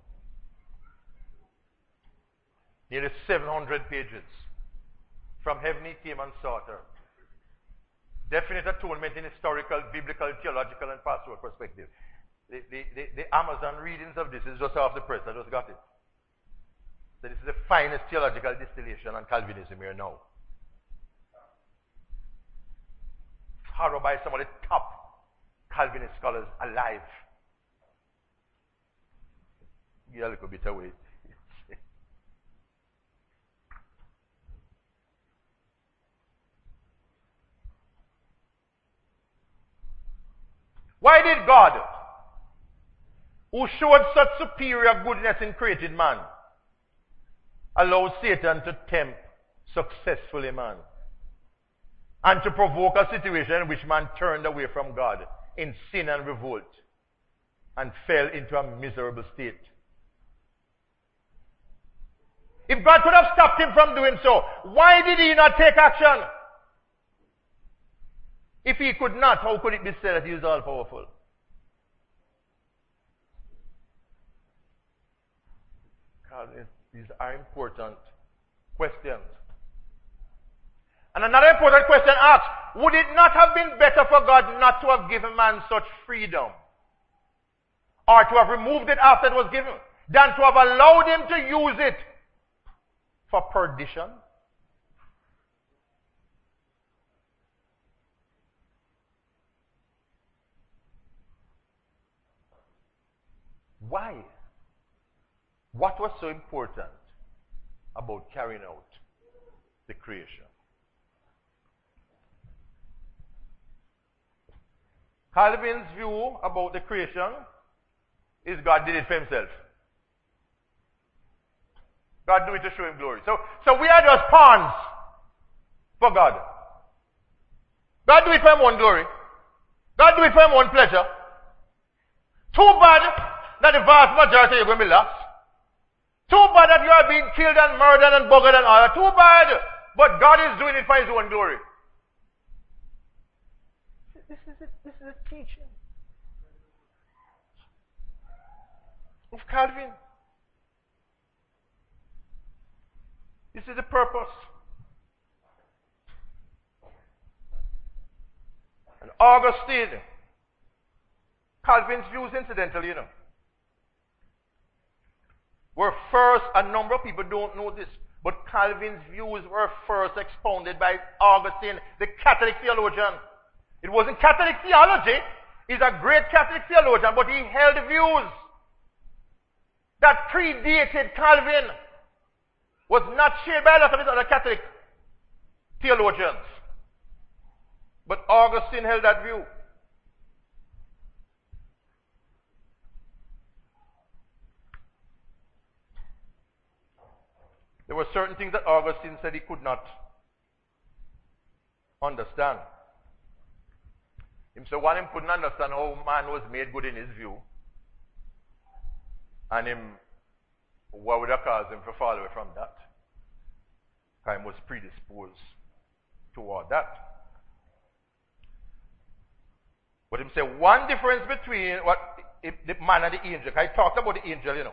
Nearly 700 pages. From Heaven he came and sought her. Definite atonement in historical, biblical, theological, and pastoral perspective. The Amazon readings of this is just off the press. I just got it. So this is the finest theological distillation on Calvinism here now. Harrowed by some of the top Calvinist scholars alive. Get a little bit away. Why did God, who showed such superior goodness in created man, allow Satan to tempt successfully man and to provoke a situation in which man turned away from God in sin and revolt and fell into a miserable state? If God could have stopped him from doing so, why did he not take action? If he could not, how could it be said that he is all powerful? These are important questions. And another important question asked, would it not have been better for God not to have given man such freedom, or to have removed it after it was given, than to have allowed him to use it for perdition? Why? What was so important about carrying out the creation? Calvin's view about the creation is God did it for himself. God do it to show him glory. So we are just pawns for God. God do it for him own glory. God do it for him own pleasure. Too bad that the vast majority are going to be lost. Too bad that you are being killed and murdered and buggered and all that. Too bad. but God is doing it for his own glory. This is a teaching of Calvin. This is the purpose. And Augustine, Calvin's views, incidentally, were first, a number of people don't know this, but Calvin's views were first expounded by Augustine, the Catholic theologian. It wasn't Catholic theology. He's a great Catholic theologian, but he held views that predated Calvin, was not shared by a lot of his other Catholic theologians. But Augustine held that view. There were certain things that Augustine said he could not understand. Him say one him couldn't understand how man was made good in his view. And him, what would have caused him to fall away from that? He was predisposed toward that. But him say one difference between what the man and the angel. I talked about the angel,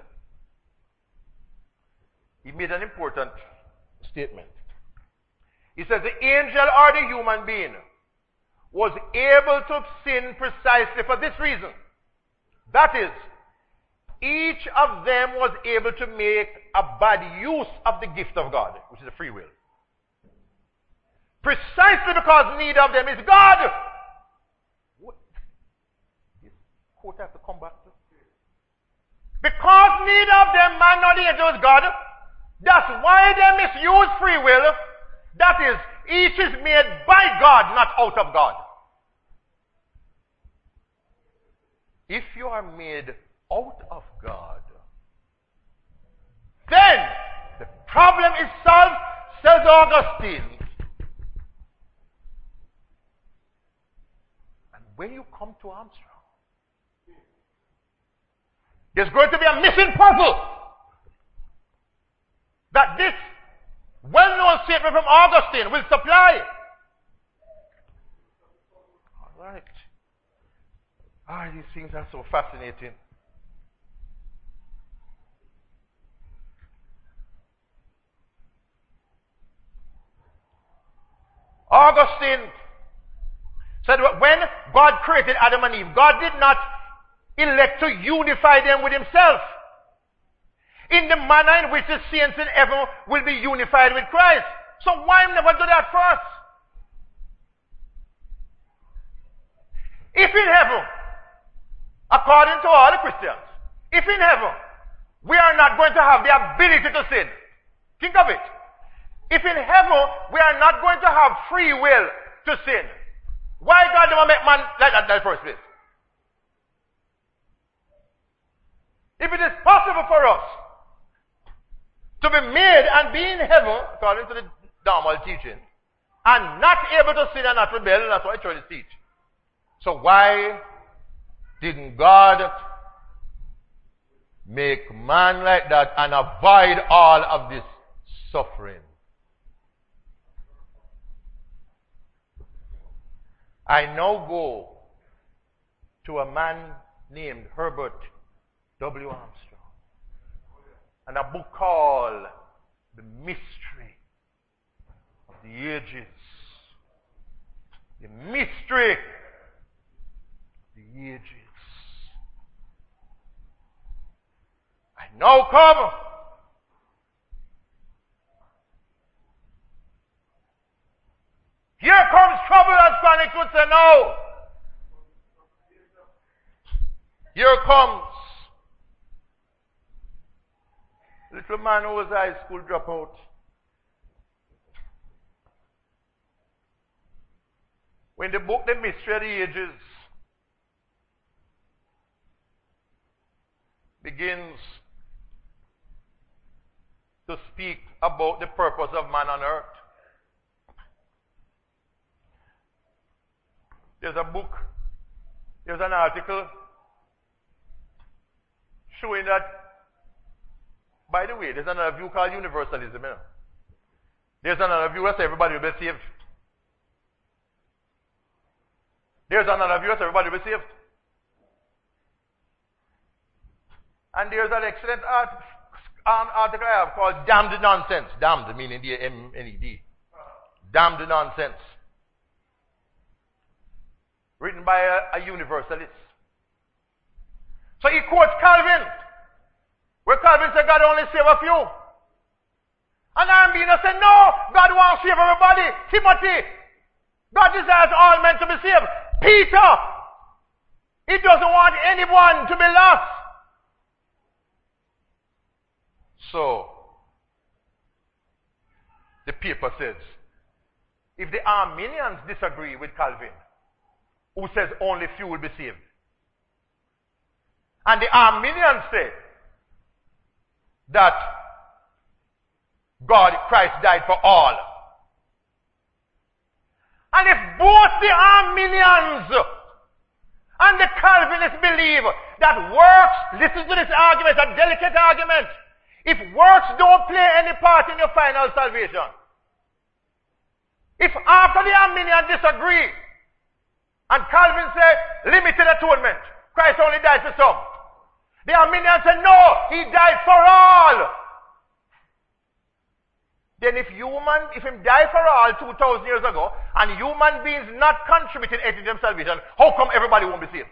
He made an important statement. He says the angel or the human being was able to sin precisely for this reason. That is, each of them was able to make a bad use of the gift of God, which is the free will. Precisely because neither of them is God. What? This quote I have to come back to. Because neither of them, man nor the angel, is God, that's why they misuse free will. That is, each is made by God, not out of God. If you are made out of God, then the problem is solved, says Augustine. And when you come to Armstrong, there's going to be a missing puzzle that this well-known statement from Augustine will supply. All right. These things are so fascinating. Augustine said when God created Adam and Eve, God did not elect to unify them with himself in the manner in which the saints in heaven will be unified with Christ. So why never do that first? If in heaven, according to all the Christians, if in heaven we are not going to have the ability to sin, think of it. If in heaven we are not going to have free will to sin, why God never make man like that in the first place? If it is possible for us to be made and be in heaven, according to the normal teaching, and not able to sin and not rebel, and that's what I try to teach. So why didn't God make man like that and avoid all of this suffering? I now go to a man named Herbert W. Armstrong and a book called The Mystery of the Ages. The Mystery of the Ages. I now come here comes trouble, as Chronicles would say, no. Here comes little man who was a high school dropout. When the book The Mystery of the Ages begins to speak about the purpose of man on earth, there's a book, there's an article showing that, by the way, there's another view called universalism. There's another view that says everybody will be saved. There's another view that says everybody will be saved. And there's an excellent article I have called Damned Nonsense. Damned meaning D-A-M-N-E-D. Damned Nonsense. Written by a universalist. So he quotes Calvin, where Calvin said God only save a few. And Armbina said, no, God wants to save everybody. Timothy, God desires all men to be saved. Peter, he doesn't want anyone to be lost. So, the paper says, if the Arminians disagree with Calvin, who says only few will be saved, and the Arminians say that Christ died for all, and if both the Arminians and the Calvinists believe that works, listen to this argument, a delicate argument, if works don't play any part in your final salvation, if after the Arminians disagree, and Calvin said, limited atonement, Christ only died for some, the Arminians said, no, he died for all. Then if him died for all 2,000 years ago, and human beings not contributed anything to salvation, how come everybody won't be saved?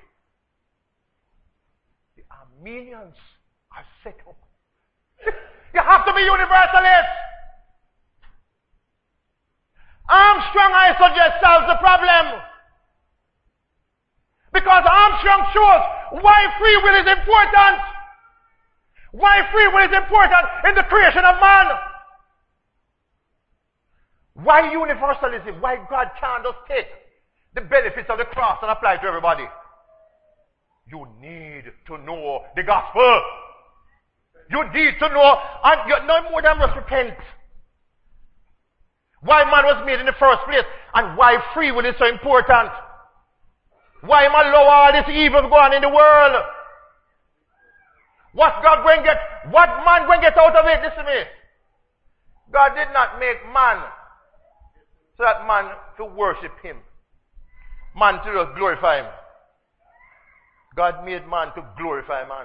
The Arminians are set up. You have to be universalist. Armstrong, I suggest, solves the problem. Because Armstrong shows why free will is important. Why free will is important in the creation of man. Why universalism? Why God can't just take the benefits of the cross and apply it to everybody? You need to know the gospel. You need to know, and you're no more than just repent. Why man was made in the first place, and why free will is so important. Why man allow all this evil to go on in the world? What God going to get? What man going to get out of it? Listen to me. God did not make man so that man to worship him. Man to just glorify him. God made man to glorify man.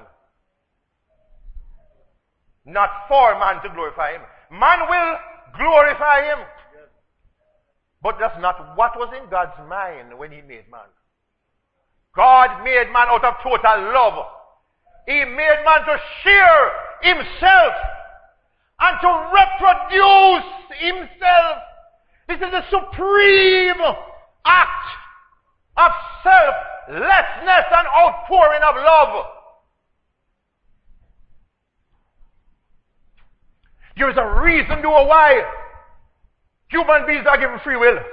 Not for man to glorify him. Man will glorify him. But that's not what was in God's mind when he made man. God made man out of total love. He made man to share himself and to reproduce himself. This is the supreme act of selflessness and outpouring of love. There is a reason to why human beings are given free will.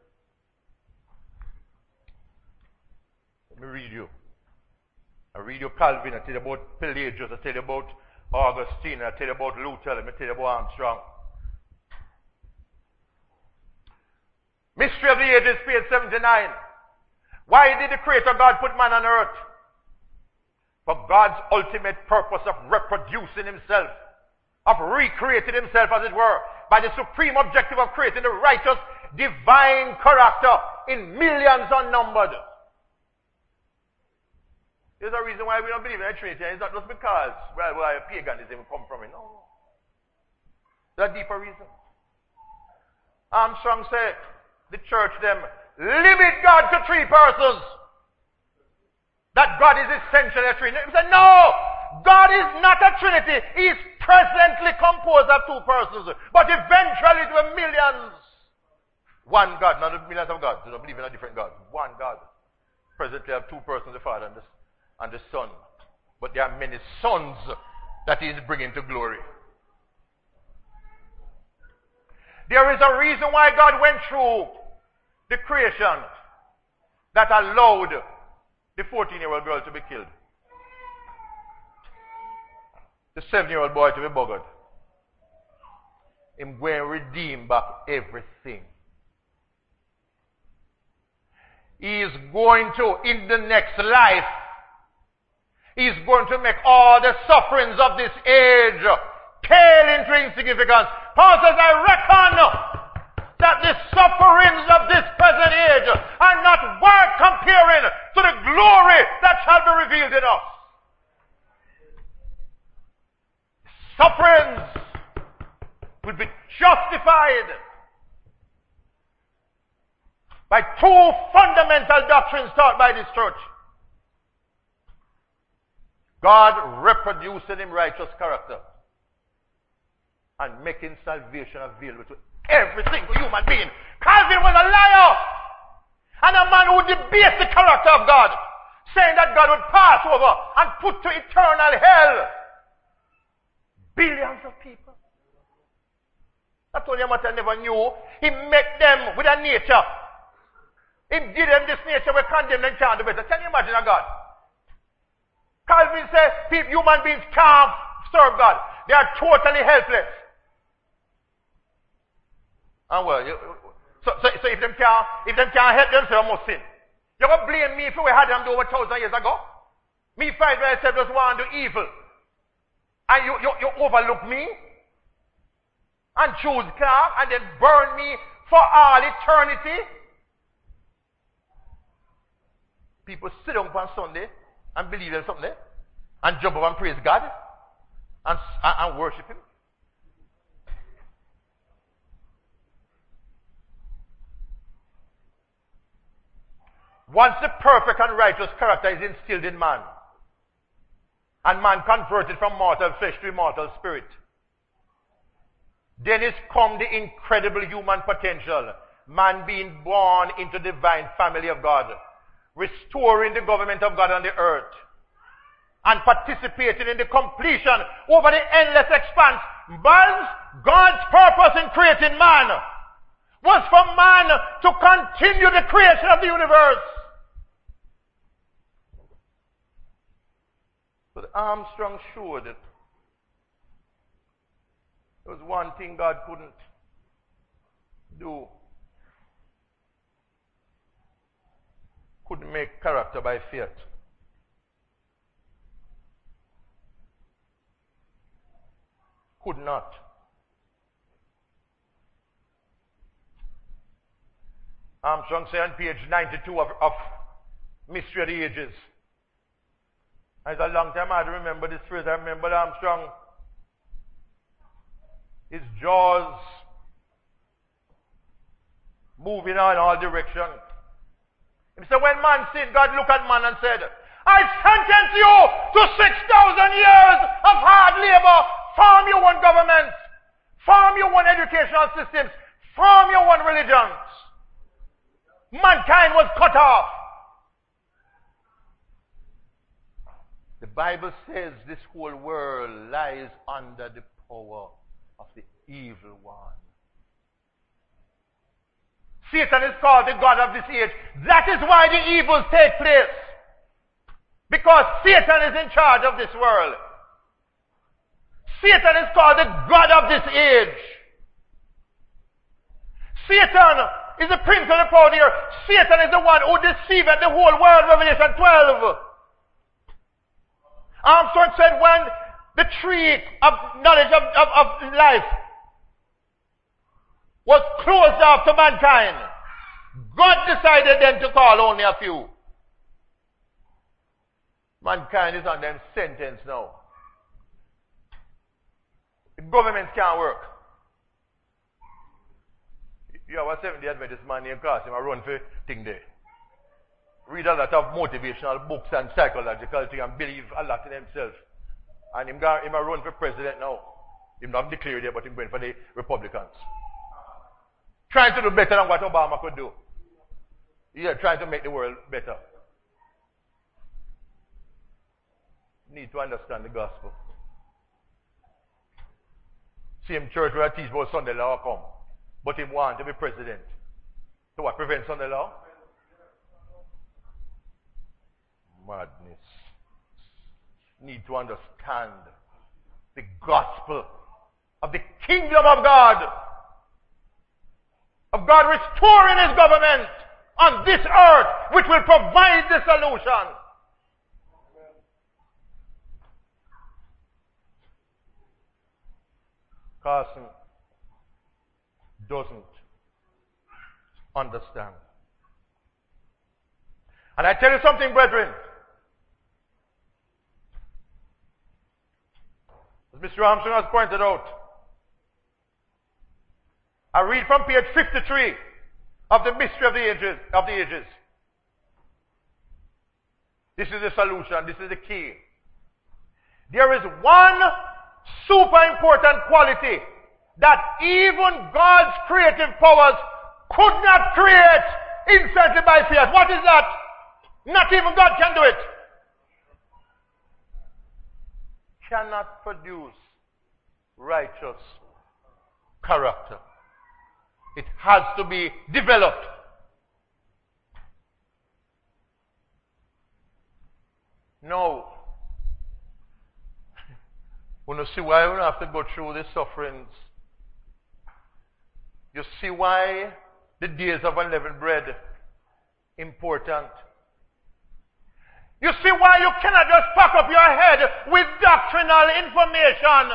Let me read you. I read you Calvin, I tell you about Pelagius, I tell you about Augustine, I tell you about Luther, let me tell you about Armstrong. Mystery of the Ages, page 79. Why did the Creator God put man on earth? For God's ultimate purpose of reproducing himself, of recreating himself as it were, by the supreme objective of creating the righteous, divine character in millions unnumbered. There's a reason why we don't believe in the Trinity, and it's not just because where paganism come from. No. There's a deeper reason. Armstrong said, the church them limit God to three persons. That God is essentially a Trinity. He said, no! God is not a Trinity. He is presently composed of two persons, but eventually there were millions. One God, not millions of gods. They don't believe in a different God. One God. Presently have two persons, the Father and the Son. But there are many sons that He is bringing to glory. There is a reason why God went through the creation that allowed the 14-year-old girl to be killed, the 7-year-old boy to be buggered. Him going to redeem back everything. He is going to, in the next life, He is going to make all the sufferings of this age pale into insignificance, Paul says, I reckon that the sufferings of this present age are not worth comparing to the glory that shall be revealed in us. Sufferings will be justified by two fundamental doctrines taught by this church. God reproducing him righteous character and making salvation available to every single human being. Calvin was a liar and a man who debates the character of God, saying that God would pass over and put to eternal hell billions of people. That's only what I never knew. He met them with a nature. He did them this nature, we condemn them, can't do better. Can you imagine a God? Calvin says human beings can't serve God. They are totally helpless. And well, so if them can't help themselves, they must sin. You're going to blame me if we had them do over 1,000 years ago? Me fight myself just want to do evil. And you overlook me and choose car and then burn me for all eternity. People sit down on Sunday and believe in something and jump up and praise God and worship him. Once the perfect and righteous character is instilled in man, and man converted from mortal flesh to immortal spirit, then is come the incredible human potential, man being born into the divine family of God, restoring the government of God on the earth, and participating in the completion over the endless expanse. But God's purpose in creating man was for man to continue the creation of the universe. But Armstrong showed it. There was one thing God couldn't do. Couldn't make character by faith. Could not. Armstrong said on page 92 of Mystery of the Ages. It's a long time I remember this phrase. I remember Armstrong. His jaws moving in all directions. He said, when man sinned, God looked at man and said, I sentence you to 6,000 years of hard labor. Form your own governments. Form your own educational systems. Form your own religions. Mankind was cut off. The Bible says this whole world lies under the power of the evil one. Satan is called the God of this age. That is why the evils take place. Because Satan is in charge of this world. Satan is called the God of this age. Satan is the prince of the power of the earth. Satan is the one who deceived the whole world, Revelation 12. Armstrong said when the tree of knowledge of life was closed off to mankind, God decided then to call only a few. Mankind is on them sentence now. The governments can't work. You have a Seventh-day Adventist man named Carson, I run for thing there. Read a lot of motivational books and psychological things and believe a lot in himself. And him a run for president now. Him not declared it, but him going for the Republicans. Trying to do better than what Obama could do. Yeah, trying to make the world better. Need to understand the gospel. Same church where I teach about Sunday law come. But him want to be president. So what prevents Sunday law? Madness. Need to understand the gospel of the kingdom of God. Of God restoring his government on this earth, which will provide the solution. Carson, doesn't understand. And I tell you something, brethren. As Mr. Armstrong has pointed out, I read from page 53 of the Mystery of the Ages. This is the solution. This is the key. There is one super important quality that even God's creative powers could not create instantly by fiat. What is that? Not even God can do it. Cannot produce righteous character. It has to be developed. No. We don't see why we have to go through the sufferings. You see why the days of unleavened bread important. You see why you cannot just pack up your head with doctrinal information.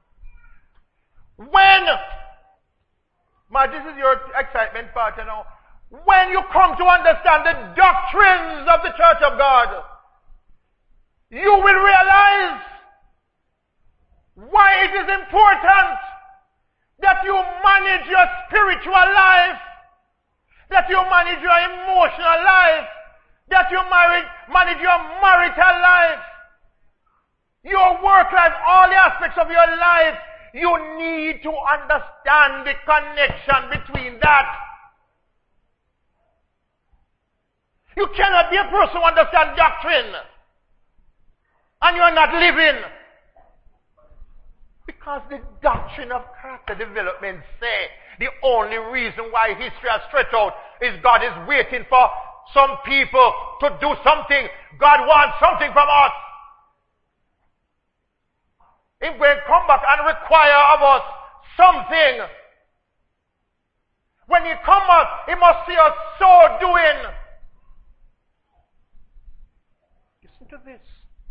This is your excitement part, you know. When you come to understand the doctrines of the Church of God, you will realize why it is important that you manage your spiritual life, that you manage your emotional life, that you manage your marital life, your work life, all the aspects of your life. You need to understand the connection between that. You cannot be a person who understands doctrine and you are not living. Because the doctrine of character development say the only reason why history has stretched out is God is waiting for some people to do something. God wants something from us. He will come back and require of us something. When he comes back, he must see us so doing. Listen to this.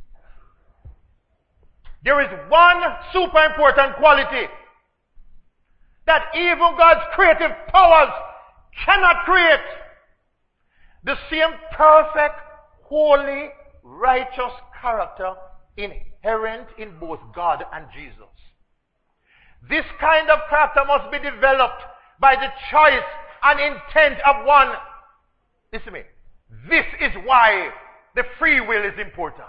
There is one super important quality that even God's creative powers cannot create. The same perfect, holy, righteous character inherent in both God and Jesus. This kind of character must be developed by the choice and intent of one. Listen to me. This is why the free will is important.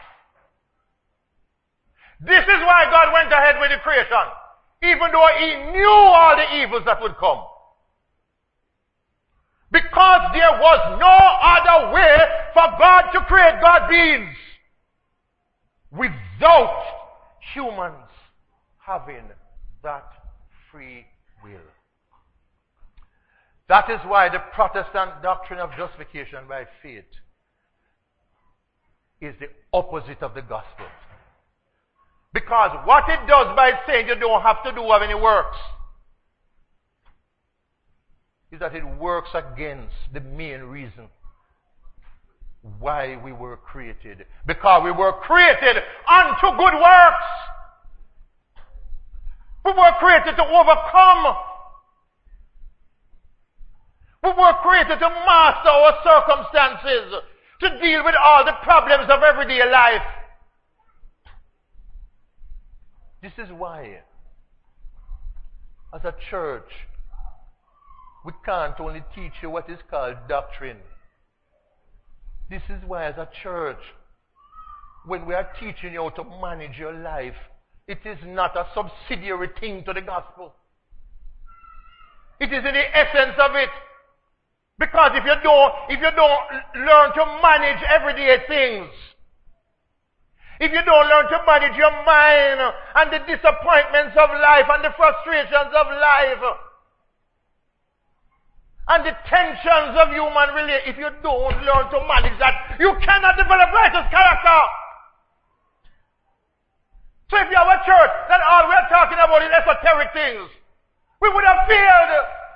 This is why God went ahead with the creation, even though he knew all the evils that would come. Because there was no other way for God to create God beings without humans having that free will. That is why the Protestant doctrine of justification by faith is the opposite of the gospel. Because what it does by saying you don't have to do any works is that it works against the main reason why we were created. Because we were created unto good works. We were created to overcome. We were created to master our circumstances, to deal with all the problems of everyday life. This is why, as a church, we can't only teach you what is called doctrine. This is why, as a church, when we are teaching you how to manage your life, it is not a subsidiary thing to the gospel. It is in the essence of it. Because if you don't learn to manage everyday things, if you don't learn to manage your mind and the disappointments of life and the frustrations of life and the tensions of human relations, if you don't learn to manage that, you cannot develop righteous character. So if you have a church that all we are talking about is esoteric things, we would have failed.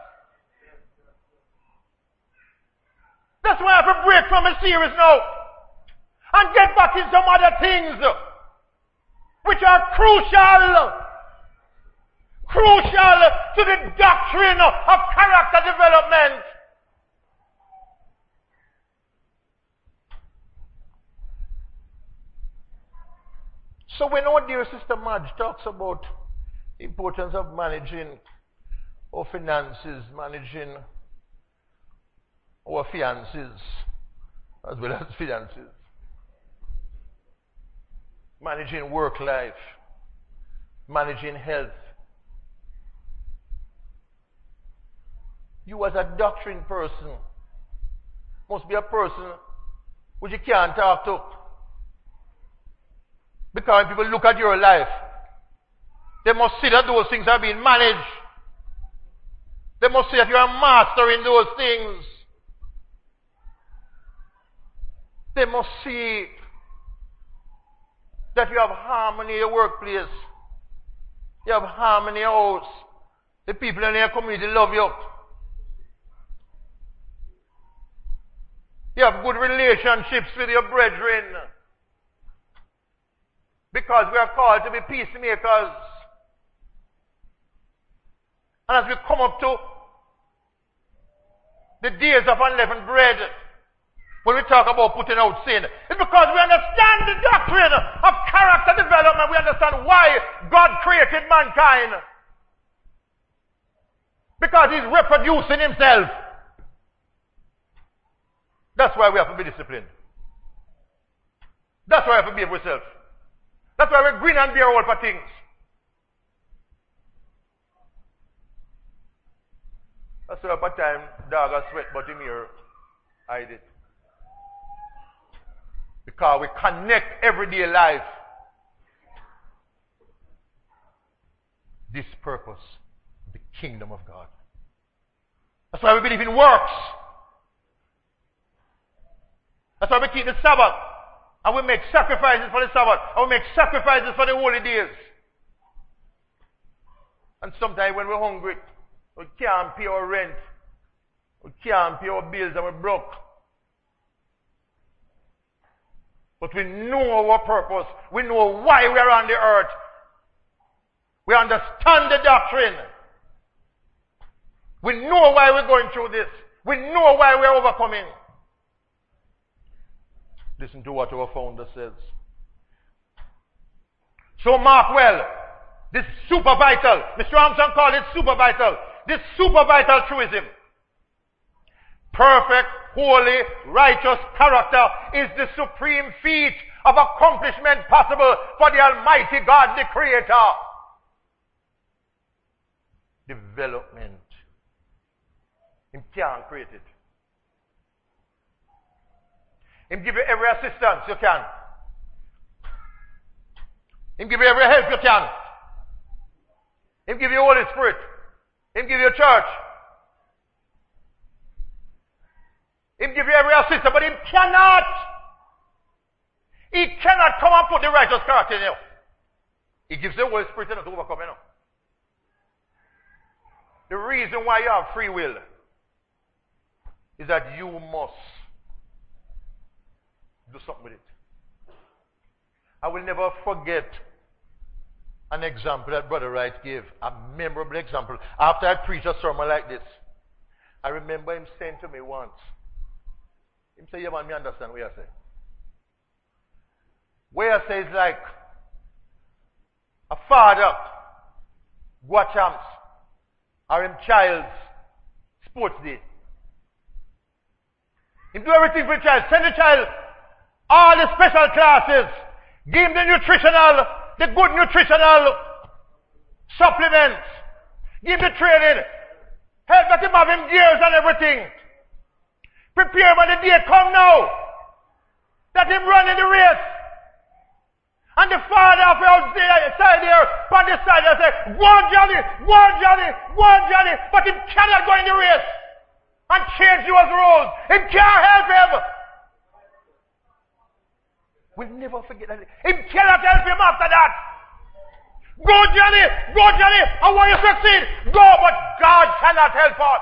That's why I have to break from a series now and get back in some other things which are crucial crucial to the doctrine of character development. So when our dear sister Madge talks about the importance of managing our finances, managing our fiances, as well as finances, managing work life, managing health, you as a doctrine person must be a person which you can't talk to. Because when people look at your life, they must see that those things are being managed. They must see that you are mastering those things. They must see that you have harmony in your workplace. You have harmony in your house. The people in your community love you. You have good relationships with your brethren. Because we are called to be peacemakers. And as we come up to the days of unleavened bread, when we talk about putting out sin, it's because we understand the doctrine of character development. We understand why God created mankind. Because He's reproducing Himself. That's why we have to be disciplined. That's why we have to behave ourselves. That's why we grin and bear all for things. That's why at time dog has sweat but him here hide it. Because we connect everyday life. This purpose, the kingdom of God. That's why we believe in works. That's why we keep the Sabbath. And we make sacrifices for the Sabbath. And we make sacrifices for the holy days. And sometimes when we're hungry, we can't pay our rent. We can't pay our bills and we're broke. But we know our purpose. We know why we are on the earth. We understand the doctrine. We know why we're going through this. We know why we're overcoming. Listen to what our founder says. So mark well, this super vital, Mr. Armstrong called it super vital, this super vital truism. Perfect, holy, righteous character is the supreme feat of accomplishment possible for the Almighty God, the Creator. Development. He can't create it. He give you every assistance you can. He give you every help you can. He give you Holy Spirit. He give you church. He give you every assistance, but He cannot come and put the righteous character in you. He gives the Holy Spirit to overcome you. The reason why you have free will is that you must do something with it. I will never forget an example that Brother Wright gave, a memorable example. After I preached a sermon like this, I remember him saying to me once, he said, yeah man, me understand what you say. What you say is like a father go a champs or him child's sports day. He do everything for the child. Send the child all the special classes. Give him the good nutritional supplements. Give him the training. Help let him have him gears and everything. Prepare when the day come now. Let him run in the race. And the father of your side there, on the side there say, go on Johnny, go on Johnny, go on Johnny. But he cannot go in the race and change your rules. He can't help him. We'll never forget that. He cannot help him after that. Go Johnny, I want you to succeed. Go, but God cannot help us.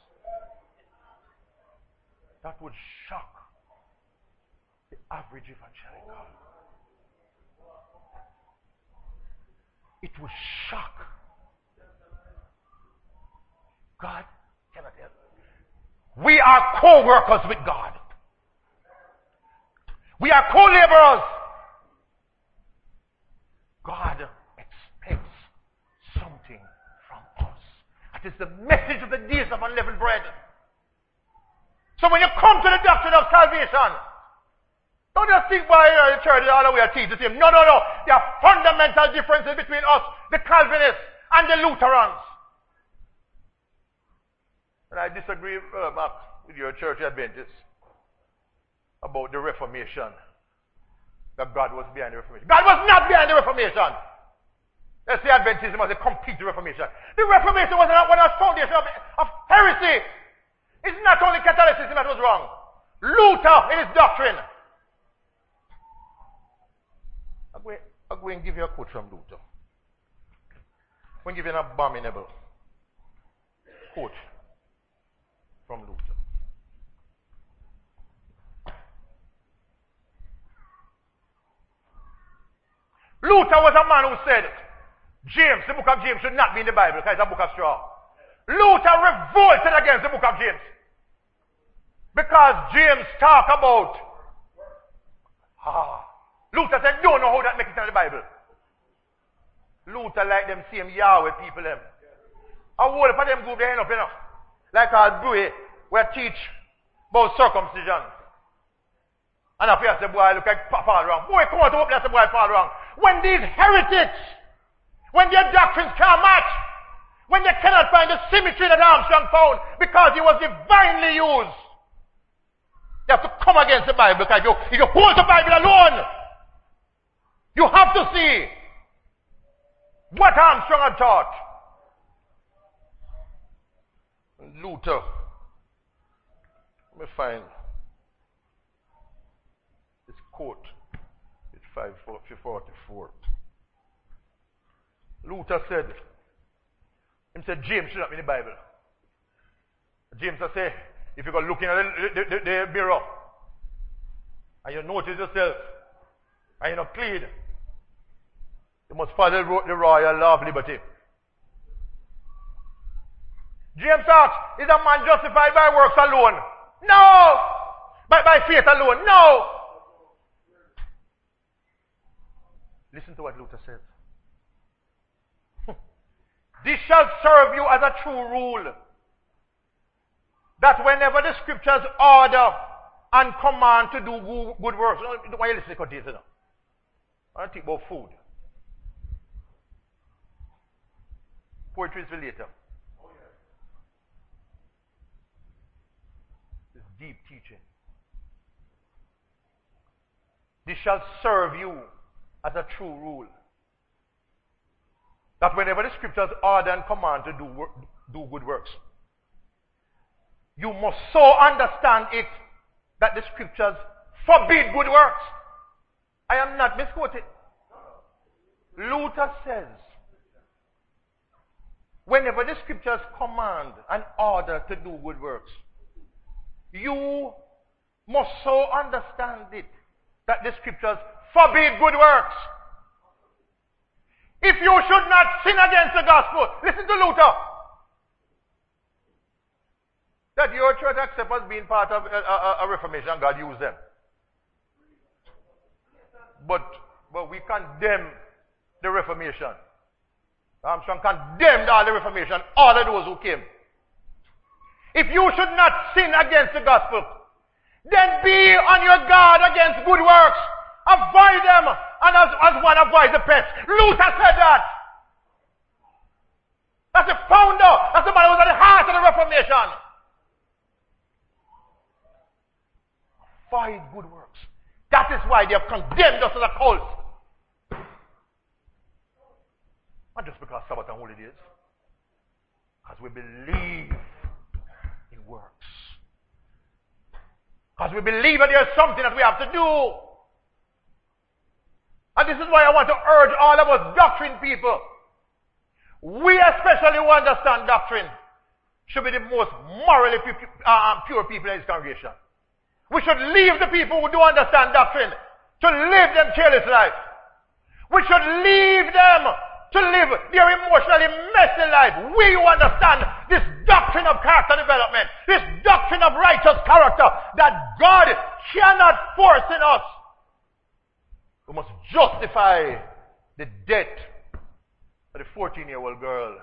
That would shock the average evangelical. It would shock God cannot help. We are co-workers with God. We are co-laborers. God expects something from us. That is the message of the days of unleavened bread. So when you come to the doctrine of salvation, don't just think by the church all the way teach the same. No. There are fundamental differences between us, the Calvinists, and the Lutherans. And I disagree back with your church Adventists about the Reformation. That God was behind the Reformation. God was not behind the Reformation. Let's say Adventism was a complete Reformation. The Reformation was a foundation of heresy. It's not only Catholicism that was wrong. Luther in his doctrine. I'll go and give you a quote from Luther. I'm going to give you an abominable quote from Luther. Luther was a man who said, James, the book of James should not be in the Bible because it's a book of straw. Luther revolted against the book of James. Because James talk about, Luther said, don't know how that makes it in the Bible. Luther like them same Yahweh people them. A whole for them group they end up, like our boy, where teach about circumcision. And up here say, boy, look like Paul wrong. Boy, come on to open and say, boy, Paul wrong. When these heretics, when their doctrines can't match, when they cannot find the symmetry that Armstrong found because he was divinely used, you have to come against the Bible because if you hold the Bible alone, you have to see what Armstrong had taught. Luther, let me find this quote. It's 544. Luther said, James should not be in the Bible. James say, if you go looking at the mirror, and you notice yourself, and you're not clean, you must follow the royal law of liberty. James asks, is a man justified by works alone? No! By faith alone? No! Listen to what Luther says. This shall serve you as a true rule, that whenever the scriptures order and command to do good works, why you listen to this now? I don't think about food. Poetry is for later. It's deep teaching. This shall serve you as a true rule, that whenever the scriptures order and command to do good works, you must so understand it that the scriptures forbid good works. I am not misquoted. Luther says, whenever the scriptures command and order to do good works, you must so understand it that the scriptures forbid good works. If you should not sin against the gospel, listen to Luther. That your church accepts as being part of a Reformation, God used them. But we condemn the Reformation. Armstrong condemned all the Reformation, all of those who came. If you should not sin against the gospel, then be on your guard against good works. Avoid them, and as one avoids the pest. Luther said that. That's the founder. That's the man who was at the heart of the Reformation. Avoid good works. That is why they have condemned us as a cult. Not just because Sabbath and holy days. Because we believe in works. Because we believe that there is something that we have to do. And this is why I want to urge all of us doctrine people. We especially who understand doctrine should be the most morally pure people in this congregation. We should leave the people who don't understand doctrine to live them careless life. We should leave them to live their emotionally messy life. We who understand this doctrine doctrine of character development, this doctrine of righteous character that God cannot force in us. We must justify the death of the 14-year-old girl.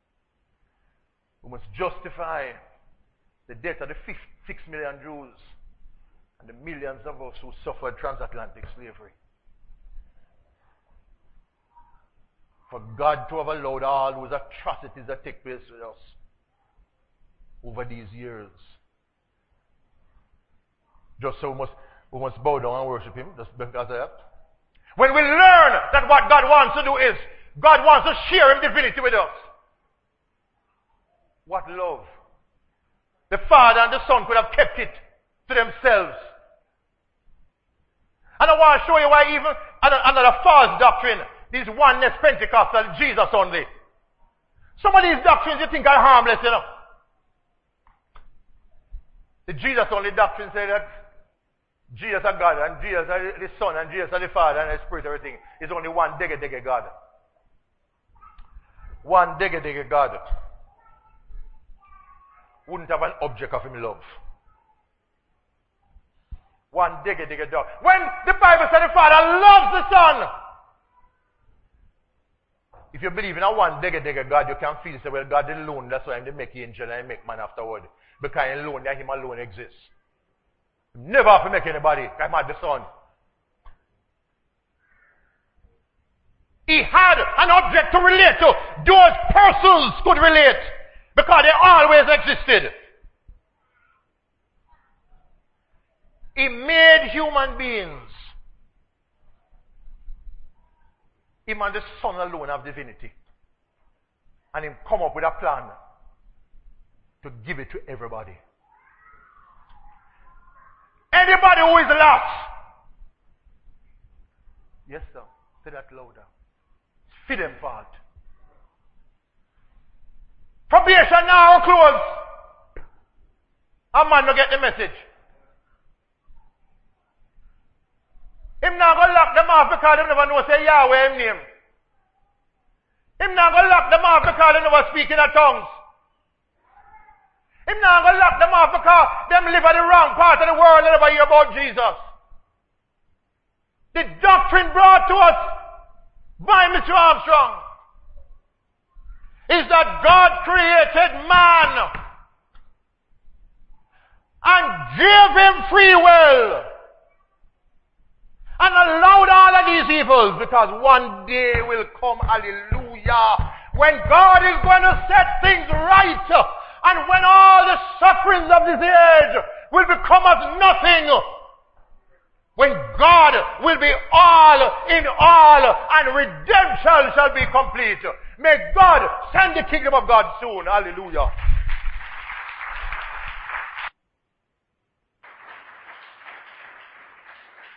We must justify the death of the 6 million Jews and the millions of us who suffered transatlantic slavery. For God to have allowed all those atrocities that take place with us over these years. Just so we must bow down and worship Him, just because of that. When we learn that what God wants to do is, God wants to share His divinity with us. What love. The Father and the Son could have kept it to themselves. And I want to show you why even another false doctrine, this oneness Pentecostal, Jesus only. Some of these doctrines you think are harmless, you know. The Jesus only doctrine say that Jesus are God, and Jesus are the Son, and Jesus are the Father, and the Spirit, everything. Is only one dege God. One dege God. Wouldn't have an object of Him love. One dege dog. When the Bible said the Father loves the Son, if you believe in a one dege God, you can feel, say, well, God is alone, that's why He make angel and He make man afterward. Because He alone, that Him alone exists. Never have to make anybody, I'm at the Son. He had an object to relate to. Those persons could relate. Because they always existed. He made human beings. Him and the Son alone have divinity. And Him come up with a plan to give it to everybody. Anybody who is lost. Yes, sir. Say that louder. It's for them fault. Probation now close. A man will get the message. Him not going to lock them off because they never know say Yahweh Him name. Him not going to lock them off because they never speak in a tongues. Him not going to lock them off because them live at the wrong part of the world and never hear about Jesus. The doctrine brought to us by Mr. Armstrong is that God created man and gave him free will and allowed all of these evils, because one day will come, hallelujah, when God is going to set things right, and when all the sufferings of this age will become as nothing, when God will be all in all and redemption shall be complete. May God send the kingdom of God soon. Hallelujah.